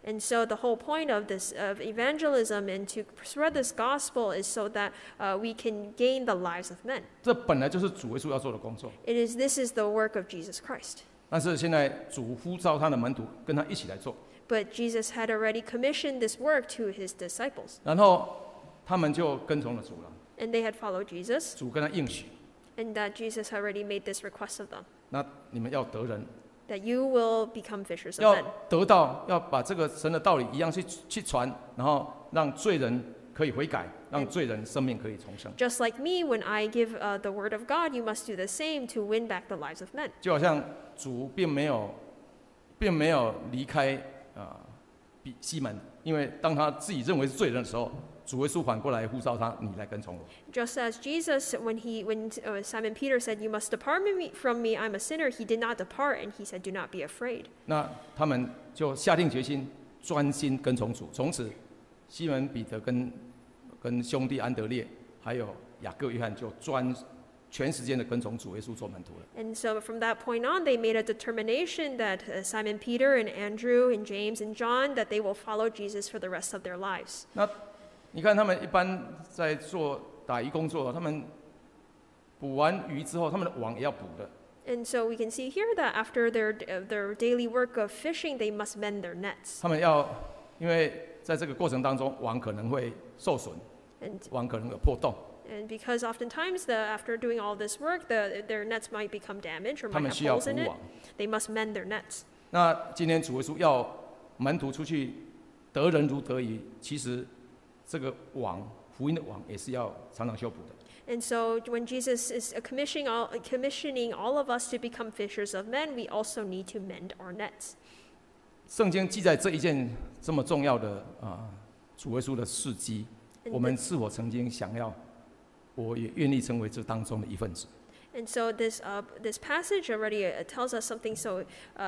And so the whole point of this of evangelism and to spread this gospel is so that we can gain the lives of men. 这本来就是主耶稣要做的工作。 This is the work of Jesus Christ. 但是现在主呼召他的门徒跟他一起来做， But Jesus had already commissioned this work to his disciples, 然后他们就跟从了主了。 and they had followed Jesus, 主跟他应许， and that Jesus already made this request of them, 那你们要得人， that you will become fishers of 要 men. 得到，要把这个神的道理一样去传，然后让罪人可以悔改，让罪人生命可以重生。 Just like me, when I give the word of God, you must do the same to win back the lives of men. 就好像主并没有离开比西门，因为当他自己认为是罪人的时候，主耶稣反过来呼召他，你来跟从我。 Just as Jesus, when Simon Peter said, "You must depart from me, I'm a sinner," he did not depart, and he said, "Do not be afraid." 那他们就下定决心，专心跟从主。从此，西门彼得跟兄弟安德烈，还有雅各、约翰就全时间的跟从主耶稣做门徒了。 And so from that point on, they made a determination that Simon Peter and Andrew and James and John, that they will follow Jesus for the rest of their lives. 那你看他们一般在做打鱼工作，他们捕完鱼之后，他们的网也要补的。 And so we can see here that after their daily work of fishing, they must mend their nets. 他们要，因为在这个过程当中，网可能会受损， And 网可能有破洞， because oftentimes, after doing all this work, their nets might become damaged or 他 might 们 have 需要 holes in 补 it. 网。 They must mend their nets. 那今天主耶稣要门徒出去得人如得鱼，其实这个网，福音的网也是要常常修补的。 And so when Jesus is commissioning all of us to become fishers of men, we also need to mend our nets. 圣经记载这一件这么重要的主耶稣的事迹， And 我们是否曾经想要，我也愿意成为这当中的一份子？ And so this passage already tells us something so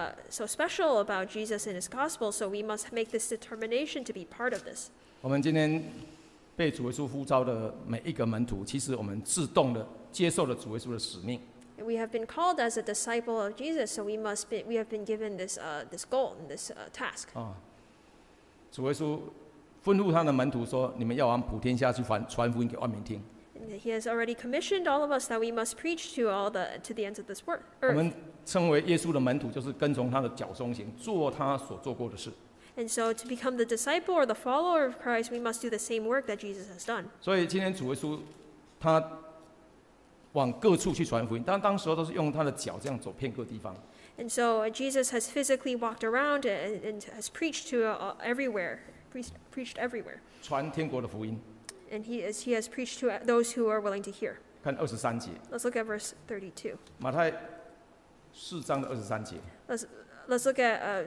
special about Jesus and his gospel. So we must make this determination to be part of this. 我们今天被主耶稣呼召的每一个门徒，其实我们自动的接受了主耶稣的使命。 And we have been called as a disciple of Jesus, so we have been given this goal and this task. 主耶稣吩咐他的门徒说：“你们要往普天下去传福音给万民听。” And he has already commissioned all of us that we must preach to the ends of this 我 earth. 们称为耶稣的门徒，就是跟从他的脚中行，做他所做过的事。 And so to become the disciple or the follower of Christ, we must do the same work that Jesus has done. 所以今天主耶稣他往各处去传福音，当时候都是用他的脚这样走遍各地方。 And so Jesus has physically walked around and has preached to everywhere, preached everywhere. 传天国的福音。 And he has preached to those who are willing to hear. 看23节， Let's look at verse 32. 马太4章的23节， Let's look at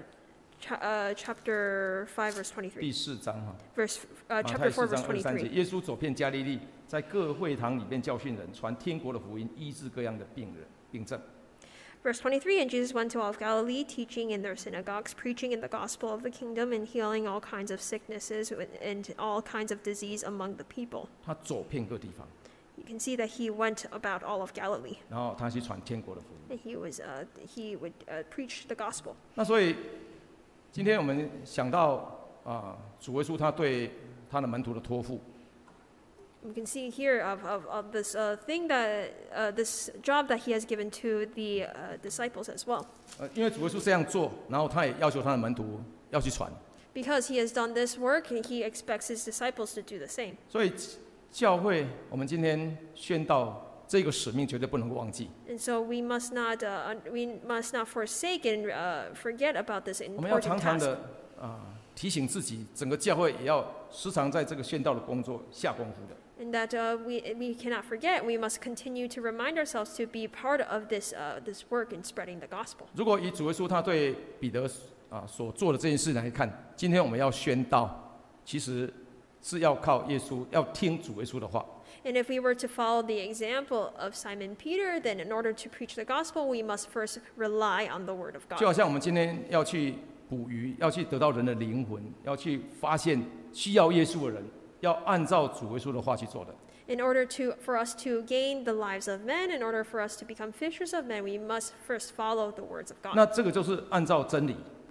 chapter 5, verse 23. 第4章哈。 Chapter 4, 4 verse 章23节， 23. 耶稣走遍加利利，在各会堂里面教训人，传天国的福音，医治各样的病症。 Verse 23, and Jesus went to all of Galilee, teaching in their synagogues, preaching in the gospel of the kingdom, and healing all kinds of sicknesses and all kinds of disease among the people. 他走遍各地方， You can see that he went about all of Galilee, 然后他去传天国的福音。 and he would preach the gospel. 那所以今天我们想到主耶稣他对他的门徒的托付， We can see here of this thing that this job that he has given to the disciples as well. 因为主耶稣这样做，然后他也要求他的门徒要去传， Because he has done this work, and he expects his disciples to do the same. 所以教会我们今天宣道这个使命绝对不能够忘记。 And so we must not forsake and forget about this 我们要 important 常常 task. 的提醒自己，整个教会也要时常在这个宣道的工作下功夫的。 And that we cannot forget. We must continue to remind ourselves to be part of this work in spreading the gospel. 如果以主耶稣他对彼得所做的这件事来看，今天我们要宣道，其实是要靠耶稣，要听主耶稣的话。 And if we were to follow the example of Simon Peter, then in order to preach the gospel, we must first rely on the word of 就好 God. 像我们今天要去捕鱼，要去得到人的灵魂，要去发现需要耶稣的人，要按照主耶稣的话去做的。 In order for us to gain the lives of men, in order for us to become fishers of men, we must first follow the words of God. 那这个就是按照真理，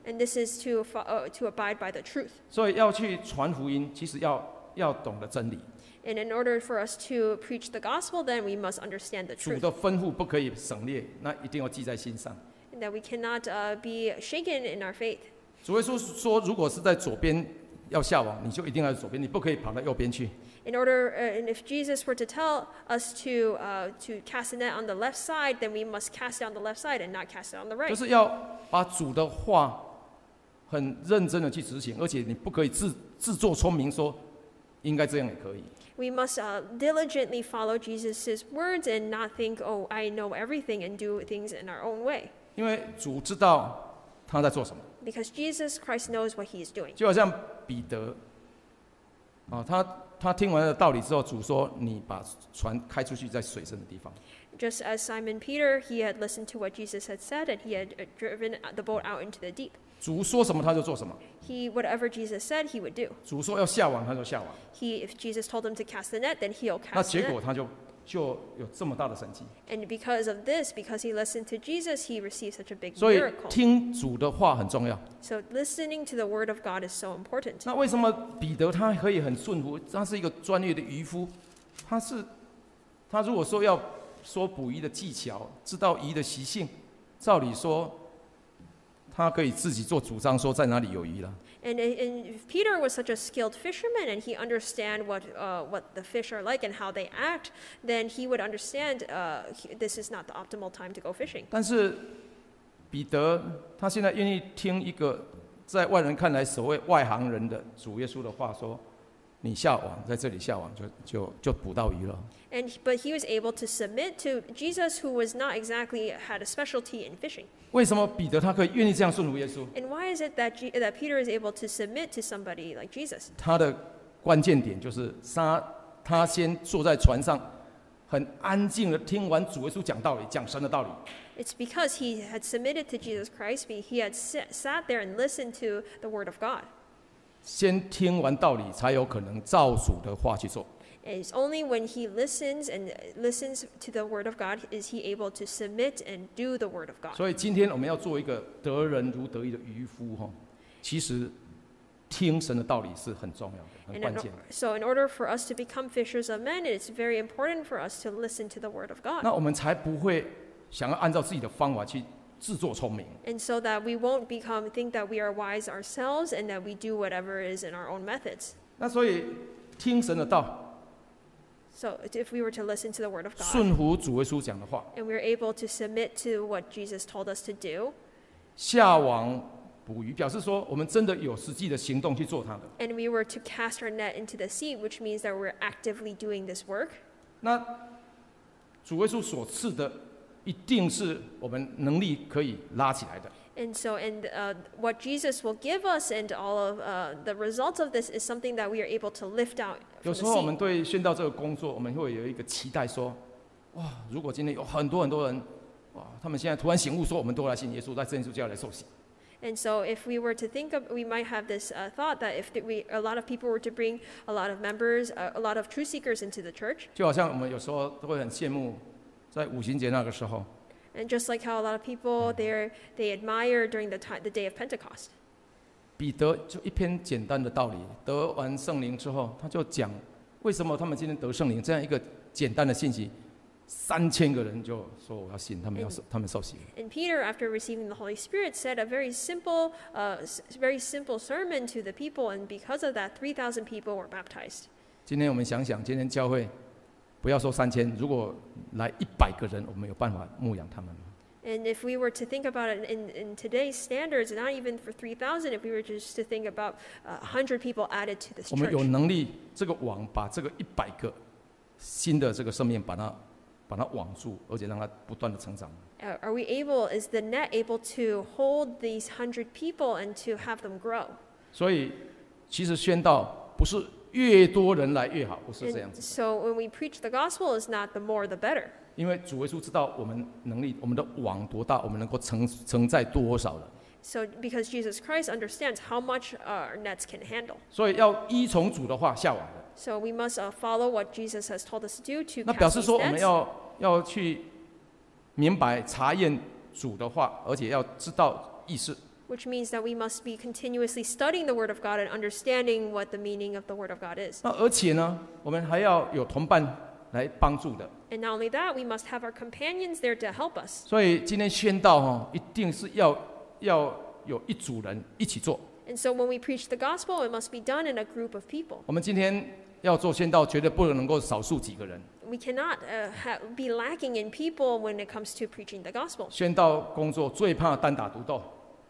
And this is to abide by the truth. 所以要去传福音，其实要懂得真理。 And in order for us to preach the gospel, then we must understand the 主 truth. 的吩咐不可以省略，那一定要记在心上。 And that we cannot be shaken in our faith. 主耶稣说，如果是在左边要下网，你就一定要在左边，你不可以跑到右边去。 In order, and if Jesus were to tell us to cast a net on the left side, then we must cast it on the left side and not cast it on the 就 right. 是要把主的话很认真的去执行，而且你不可以自作聪明说应该这样也可以。 We must diligently follow Jesus' words and not think, oh, I know everything, and do things in our own way. 因为主知道他在做什么， Because Jesus Christ knows what he is doing. 就好像彼得，他听完了道理之后，主说你把船开出去，在水深的地方。 Just as Simon Peter, he had listened to what Jesus had said, and he had driven the boat out into the deep. 主说什么他就做什么， Whatever Jesus said, he would do. 主说要下网他就下网， If Jesus told him to cast the net, then he'll 那 cast the 结果 net. 他就有这么大的神迹。 And because of this, because he listened to Jesus, he received such a big 所以 miracle. 听主的话很重要。 So listening to the word of God is so important. 那为什么彼得他可以很顺服？他是一个专业的渔夫，他如果说要说捕鱼的技巧，知道鱼的习性，照理说他可以自己做主张，说在哪里有鱼了。 And if Peter was such a skilled fisherman and he understand what the fish are like and how they act, then he would understand this is not the optimal time to go fishing. 但是彼得他现在愿意听一个在外人看来所谓外行人的主耶稣的话说，你下网，在这里下网就捕到鱼了。 But he was able to submit to Jesus, who was not exactly had a specialty in fishing. 为什么彼得他可以愿意这样顺服耶稣？ And why is it that that Peter is able to submit to somebody like Jesus? 他的关键点就是他先坐在船上，很安静的听完主耶稣讲道理，讲神的道理。 It's because he had submitted to Jesus Christ. He had sat there and listened to the word of God. 先听完道理，才有可能照主的话去做。 And it's only when he listens to the word of God is he able to submit and do the word of God. 所以今天我们要做一个得人如得意的渔夫哈，其实听神的道理是很重要的，很关键的。 So in order for us to become fishers of men, it's very important for us to listen to the word of God. 那我们才不会想要按照自己的方法去自作聪明。 And so that we won't think that we are wise ourselves and that we do whatever is in our own methods. 那所以听神的道， So if we were to listen to the word of God 顺服主耶稣讲的话， and we were able to submit to what Jesus told us to do, 下网捕鱼，表示说我们真的有实际的行动去做它的。 and we were to cast our net into the sea, which means that we're actively doing this work, 那主耶稣所赐的，一定是我们能力可以拉起来的。 what Jesus will give us and all of the results of this is something that we are able to lift out 有 from 时 the 候我们 sea. 对宣道这个工作，我们会有一个期待说，哇，如果今天有很多人，哇，他们现在突然醒悟说，我们都来信耶稣，在真耶稣就要来受洗。 And so if we were to think of, we might have this thought that if a lot of people were to bring a lot of members, a lot of truth seekers into the church, 就好像我们有时候都会很羡慕，在五旬节那个时候， and just like how a lot of people they admire during the day of Pentecost. 彼得就一篇简单的道理，得完圣灵之后，他就讲为什么他们今天得圣灵这样一个简单的信息，3000个人就说我要信，他们受洗了。 And Peter, after receiving the Holy Spirit, said a very simple sermon to the people, and because of that, 3,000 people were baptized. 今天我们想想，今天教会不要说3000，如果来100个人，我们有办法牧养他们吗？ And if we were to think about it in today's standards, not even for 3,000, if we were just to think about 100 people added to this 我们有 church, 能力这个网把这个100个新的这个生命把它网住，而且让它不断的成长。 are we able, is the net able to hold these 100 people and to have them grow? 所以其实宣道不是越多人来越好，不是这样 And 子。 so when we preach the gospel, it's not the more the better. 因为主耶稣知道我们能力，我们的网多大，我们能够承载多少人， So because Jesus Christ understands how much our nets can handle. 所以要依从主的话下网的。 So we must follow what Jesus has told us to do to 那表 cast 示 these 说我们 nets. 要去明白查验主的话，而且要知道意思。 which means that we must be continuously studying the Word of God and understanding what the meaning of the Word of God is. 那而且呢，我们还要有同伴来帮助的。 And not only that, we must have our companions there to help us. 所以今天宣道一定是要有一组人一起做。 And so when we preach the gospel, it must be done in a group of people. 我们今天要做宣道，绝对不能够少数几个人。 We cannot be lacking in people when it comes to preaching the gospel. 宣道工作最怕单打独斗。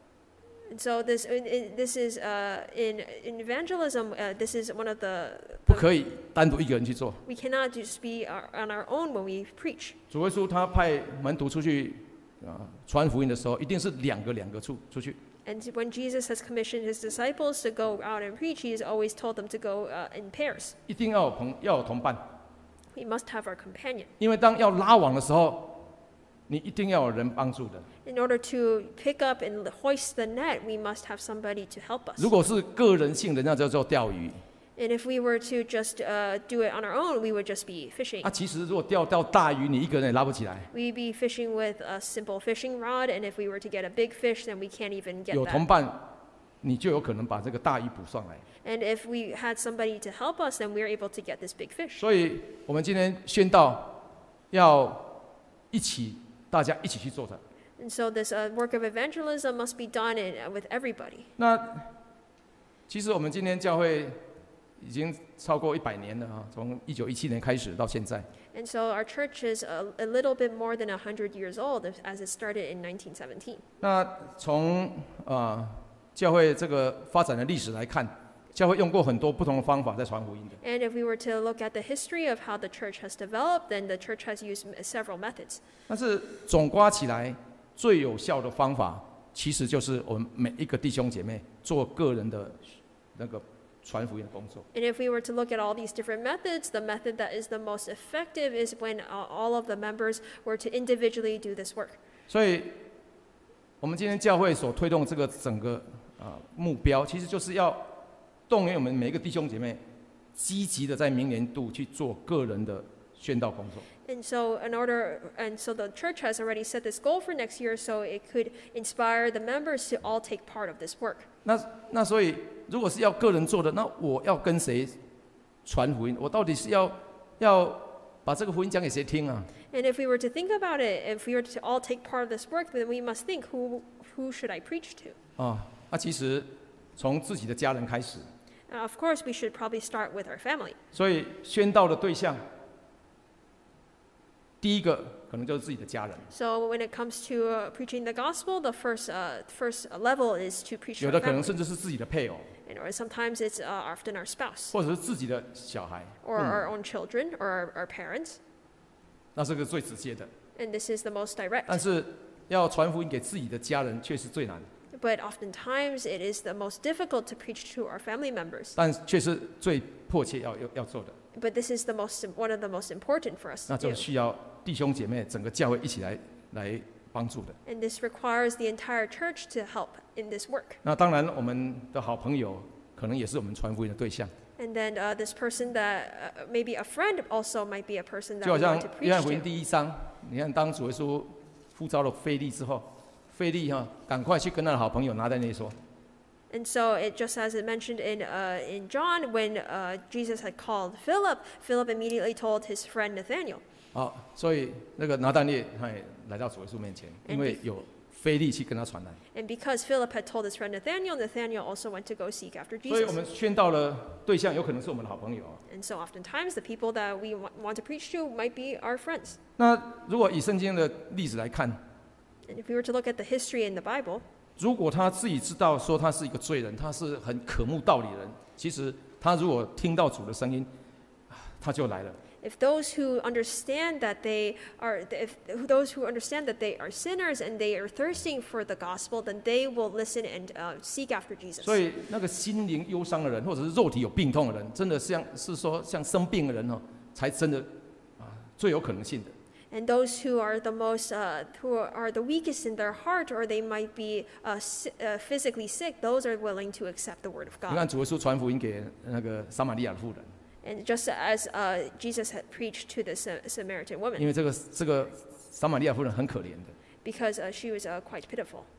And so this is in evangelism. This is one of the 不可以单独一个人去做。 we cannot just be on our own when we preach. 主耶稣他派门徒出去传福音的时候，一定是两个出去。 And when Jesus has commissioned his disciples to go out and preach, he has always told them to go in pairs. 一定要有同伴。 We must have our companion. 因为当要拉网的时候，你一定要有人帮助的。 In order to pick up and hoist the net, we must have somebody to help us. 如果是个人性的，那叫做钓鱼。 And if we were to just do it on our own, we would just be fishing. 其实如果钓到大鱼，你一个人也拉不起来。 We'd be fishing with a simple fishing rod, and if we were to get a big fish, then we can't even get 有 that. 同伴，你就有可能把这个大鱼捕上来。 And if we had somebody to help us, then we're able to get this big fish. 所以我们今天宣道要大家一起去做的。 And so this work of evangelism must be done with everybody. 那其实我们今天教会已经超过100年了从1917年开始到现在。 And so our church is a little bit more than 100 years old, as it started in 1917. 那从教会这个发展的历史来看，教会用过很多不同的方法在传福音的。 And if we were to look at the history of how the church has developed, then the church has used several methods. 但是总括起来，最有效的方法，其实就是我们每一个弟兄姐妹做个人的那个传福音的工作。 And if we were to look at all these different methods, the method that is the most effective is when all of the members were to individually do this work. 所以，我们今天教会所推动这个整个目标，其实就是要动员我们每一个弟兄姐妹，积极的在明年度去做个人的宣道工作。 And so the church has already set this goal for next year, so it could inspire the members to all take part of this work. 那所以，如果是要个人做的，那我要跟谁传福音？我到底是要把这个福音讲给谁听啊？ And if we were to think about it, if we were to all take part of this work, then we must think, who should I preach to? 其实从自己的家人开始。 Of course, we should probably start with our family. 所以宣道的对象，第一个可能就是自己的家人。 So when it comes to preaching the gospel, the first level is to preach 有 to 的 our 可能 family. 甚至是自己的配偶， Or sometimes it's often our spouse, 或者是自己的小孩。 or our own children, or our parents. 那这个最直接的。 And this is the most direct. 但是要传福音给自己的家人，却是最难的， But oftentimes it is the most difficult to preach to our family members. 但却是最迫切要做的。 But this is one of the most important for us 那 to 就 do. 需要弟兄姐妹整个教会一起来帮助的。 And this requires the entire church to help in this work. 那当然，我们的好朋友可能也是我们传福音的对象。 And then this person that maybe a friend also might be a person that 就好 we 像 want to 约翰 preach 福音 to. 第1章，你看当主耶稣呼召了腓利之后，腓利赶快去跟他的好朋友拿在那里说。 And so it just as it mentioned in John, when Jesus had called Philip, Philip immediately told his friend Nathaniel. 所以那个拿但业他也来到主耶稣面前，因为有腓利去跟他传来。 And because Philip had told his friend Nathaniel, Nathaniel also went to go seek after 所以我 Jesus. 们宣道的对象有可能是我们的好朋友。 And so oftentimes the people that we want to preach to might be our friends. 那如果以圣经的例子来看， And if we were to look at the history in the Bible, 如果他自己知道说他是一个罪人，他是很渴慕道理的人，其实他如果听到主的声音，他就来了。 if those who understand that they are sinners and they are thirsting for the gospel, then they will listen and seek after Jesus. 所以那个心灵忧伤的人，或者是肉体有病痛的人，真的像生病的人才真的最有可能性的。 And those who are who are the weakest in their heart, or they might be physically sick, those are willing to accept the word of 你 God. 看主耶稣传福音给那个撒玛利亚的妇人， And just as Jesus had preached to the Samaritan 因 woman, 为这个撒玛利亚妇人很可怜的， because she was quite pitiful.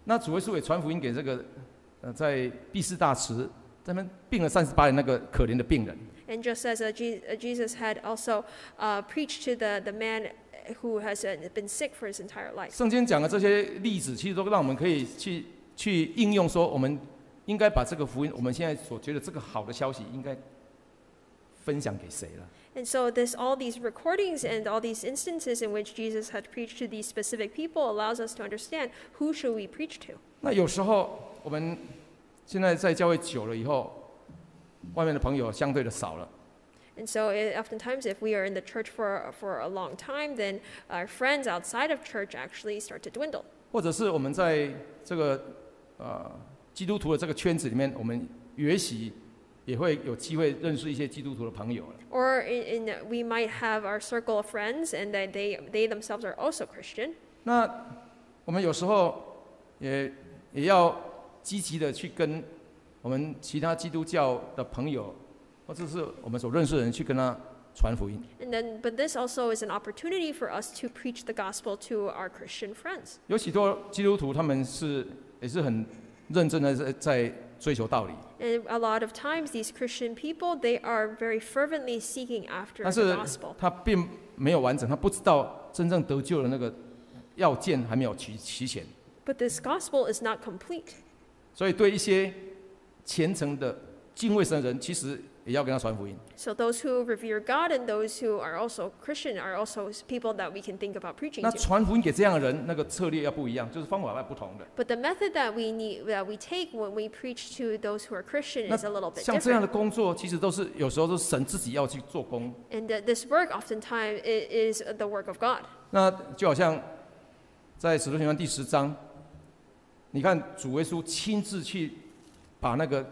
那主耶稣也传福音给这个在毕士大池他们病了38年那个可怜的病人。 And just as Jesus had also preached to the man who has been sick for his entire life. 圣经讲的这些例子，其实都让我们可以去应用，说我们应该把这个福音，我们现在所觉得这个好的消息，应该分享给谁了？ And so all these recordings and all these instances in which Jesus had preached to these specific people allows us to understand who should we preach to. 那有时候我们现在在教会久了以后，外面的朋友相对的少了。 And so oftentimes if we are in the church for a long time, then our friends outside of church actually start to dwindle. 或者是我们在这个基督徒的这个圈子里面，我们也许也会有机会认识一些基督徒的朋友了。 Or we might have our circle of friends and that they themselves are also Christian. 那我们有时候也要积极的去跟我们其他基督教的朋友，或者是我们所认识的人去跟他传福音。 But this also is an opportunity for us to preach the gospel to our Christian friends. 有许多基督徒他们也是很认真的在追求道理， And a lot of times these Christian people, they are very fervently seeking after 但 the 是 gospel. 他并没有完整，他不知道真正得救的那个要件还没有齐全， But this gospel is not complete. 所以对一些虔诚的敬畏神的人，其实也要跟他传福音。 So those who revere God and those who are also Christian are also people that we can think about preaching 那 to. 传福音给这样的人，那个策略要不一样，就是方法要不同的。 But the method that we take when we preach to those who are Christian 那 is a little bit 像这样的 different. 工作，其实有时候都是神自己要去做工。 And this work oftentimes is the work of God. 那就好像在使徒行传第10章，你看主耶稣亲自去把那个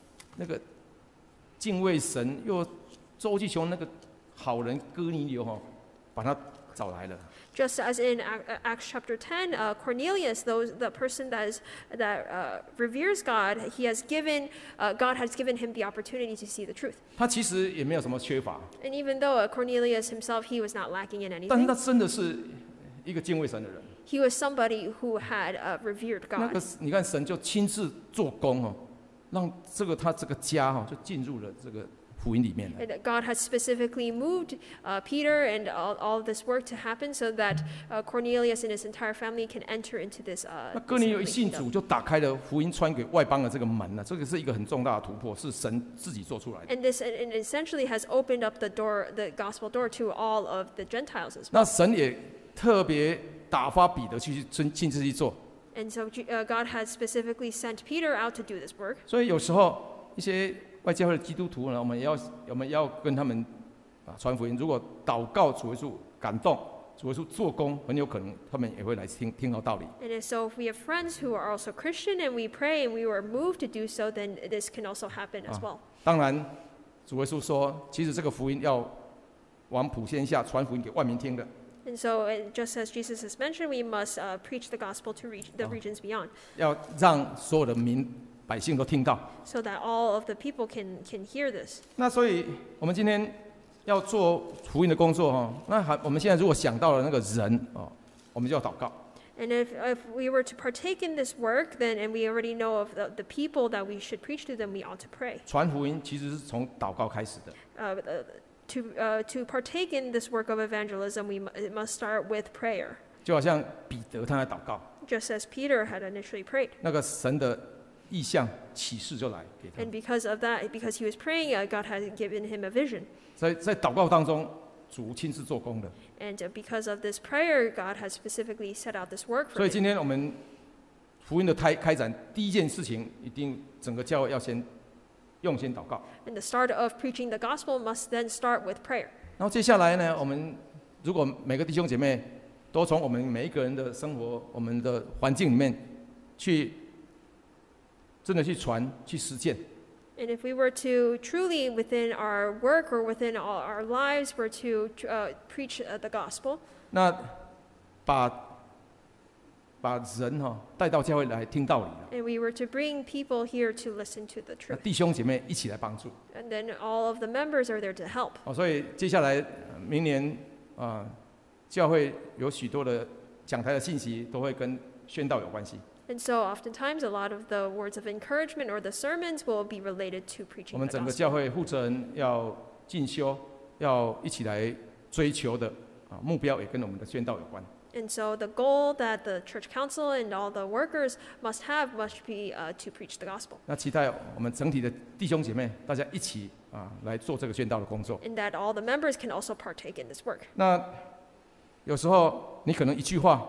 敬畏神又周济穷那个好人哥尼流把他找来了。 Just as in Acts chapter 10, Cornelius, the person that reveres God, God has given him the opportunity to see the truth. 他其实也没有什么缺乏， And even though Cornelius himself, he was not lacking in 但是 anything, 他真的是一个敬畏神的人。 he was somebody who had revered 那 God. 个你看神就亲自做工让他这个家就进入了这个福音里面来。 And God has specifically moved Peter and all of this work to happen so that Cornelius and his entire family can enter into this. 那哥尼流一 this 信 kingdom. 主，就打开了福音传给外邦的这个门了。这个是一个很重大的突破，是神自己做出来的。 And this essentially has opened up the gospel door to all of the Gentiles as well. 那神也特别打发彼得去亲自去做。 And so God has specifically sent Peter out to do this work. 所以有时候一些外教会的基督徒呢，我们要跟他们传福音。如果祷告主耶稣感动，主耶稣做工，很有可能他们也会来听到道理。 And so if we have friends who are also Christian and we pray and we were moved to do so, then this can also happen as well. 当然，主耶稣说，其实这个福音要往普天下传福音给万民听的。 And so just as Jesus has mentioned, we must preach the gospel to reach the regions beyond, 要让所有的百姓都听到。 so that all of the people can hear this. 那所以我们今天要做福音的工作我们现在如果想到了那个人我们就要祷告。 And if we were to partake in this work, then and we already know of the people that we should preach to, then we ought to pray. 传福音其实是从祷告开始的。 To partake in this work of evangelism, it must start with prayer, 就好像彼得他在祷告， just as Peter had initially prayed. 那个神的意象启示就来给他 And。because of that, because he was praying, God had given him a vision. 在祷告当中，主亲自做工的。 And because of this prayer, God has specifically set out this work 所 for 以今 him. 天我们福音的开展，第一件事情一定整个教会要先用心祷告。 And the start of preaching the gospel must then start with prayer. 然后接下来呢，我们如果每个弟兄姐妹都从我们每一个人的生活、我们的环境里面真的去传、去实践， And if we were to truly, within our work or within all our lives, were to preach the gospel, 那把人带到教会来听道理了， and we were to bring people here to listen to the 那 truth, 弟兄姐妹一起来帮助。 and then all of the members are there to help. 所以接下来明年教会有许多的讲台的信息都会跟宣道有关系。 And so oftentimes a lot of the words of encouragement or the sermons will be related to 我 preaching 们 the 整个 gospel. 教会负责人要进修，要一起来追求的目标也跟我们的宣道有关。 And so the goal that the church council and all the workers must be to preach the gospel. 那期待我们整体的弟兄姐妹，大家一起来做这个宣道的工作。 And that all the members can also partake in this work. 那有时候你可能一句话，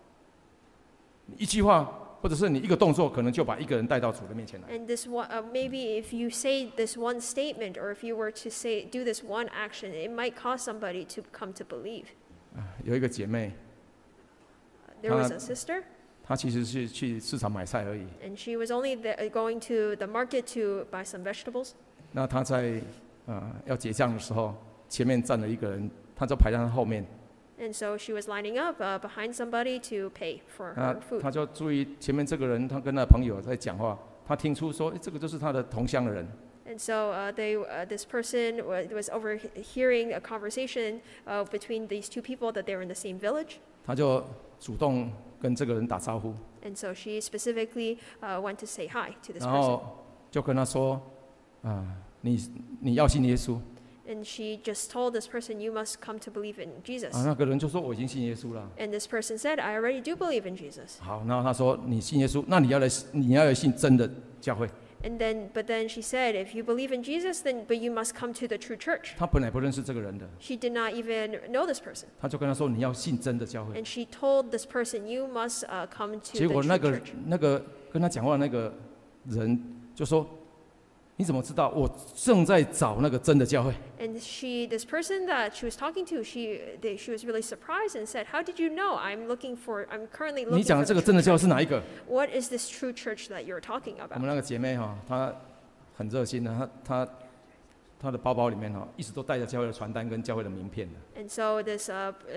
或者是你一个动作，可能就把一个人带到主的面前来。 And this one, maybe if you say this one statement, or if you were to do this one action, it might cause somebody to come to believe. 有一个姐妹， There was a sister, 她其实是去市场买菜而已。 and she was only going to the market to buy some vegetables. 那她在要结账的时候，前面站了一个人，她就排在她后面。 And so she was lining up behind somebody to pay for 那 her food. 她就注意前面这个人，她跟她朋友在讲话，她听出说，这个就是她的同乡的人。 And so this person was overhearing a conversation between these two people that they were in the same village. 她就主动跟这个人打招呼， And so she specifically went to say hi to this 然 person. 后就跟他说，你要信耶稣。 And she just told this person, you must come to believe in Jesus. 那个人就说我已经信耶稣了。 And this person said, I already do believe in Jesus. 好，那他说你信耶稣，那你要来信真的教会。 But then she said, if you believe in Jesus, but you must come to the true church. 他本来不认识这个人的， She did not even know this person. 他就跟他说你要信真的教会。 And she told this person, you must come to 结 the 果 true 那 church. 个跟他讲话的那个人就说，你怎么知道我正在找那个真的教会？ And this person that she was talking to, she was really surprised and said, how did you know? I'm currently 你 looking 讲 for 的这 the 个真 true 的教会 church. 是哪一个？ What is this true church that you're talking 我 about? 们那个姐妹她很热心的，她的包包里面一直都带着教会的传单跟教会的名片的。 And so this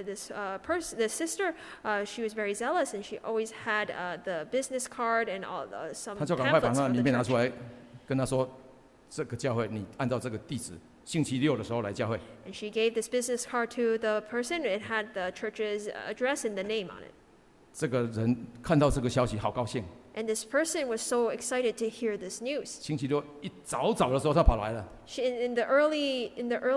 sister, she was very zealous, and she always had the business card and all some 她就赶快把 pamphlets 她的 from 名 the 片拿 church. 出来，跟她说，这个教会你按照这个地址，星期六的时候来教会。 And she gave this business card to the person. It had the church's address and the name on it. 这个人看到这个消息，好高兴。 And this person was so excited to hear this news. 星期六一早的时候，他跑来了。 In the early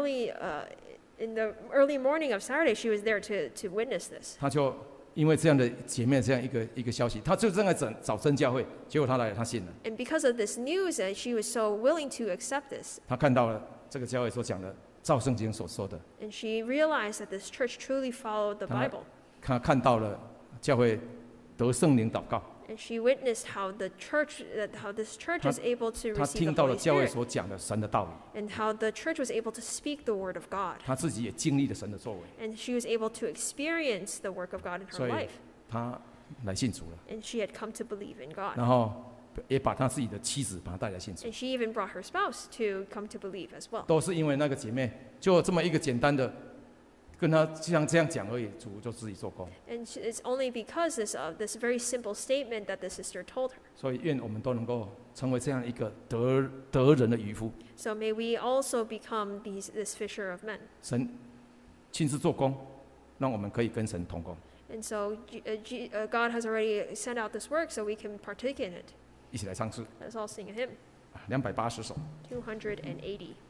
morning of Saturday, she was there to witness this. 他就因为这样的姐妹这样一个消息，他就正在找真教会，结果他来了，他信了。 And because of this news, she was so willing to accept this. 他看到了这个教会所讲的，照圣经所说的， And she realized that this church truly followed the Bible. 他看到了教会得圣灵祷告， And she witnessed how this church is able to 他 receive 听 the 到了 Holy 教会 Spirit, 所讲的神的道理， and how the church was able to speak the word of God. 他自己也经历了神的作为， And she was able to experience the work of God in her 所以 life. 他来信主了， And she had come to believe in God. 然后也把他自己的妻子把他带来信主， And she even brought her spouse to come to believe as well. 都是因为那个姐妹就这么一个简单的跟他像这样讲而已，主就自己做工。 And it's only because this very simple statement that the sister told her. 所以愿我们都能够成为这样一个得人的渔夫， So may we also become this fisher of men. 神亲自做工，让我们可以跟神同工， And so God has already sent out this work so we can partake in it. 一起来唱诗 Let us all sing a hymn, 280首。 280.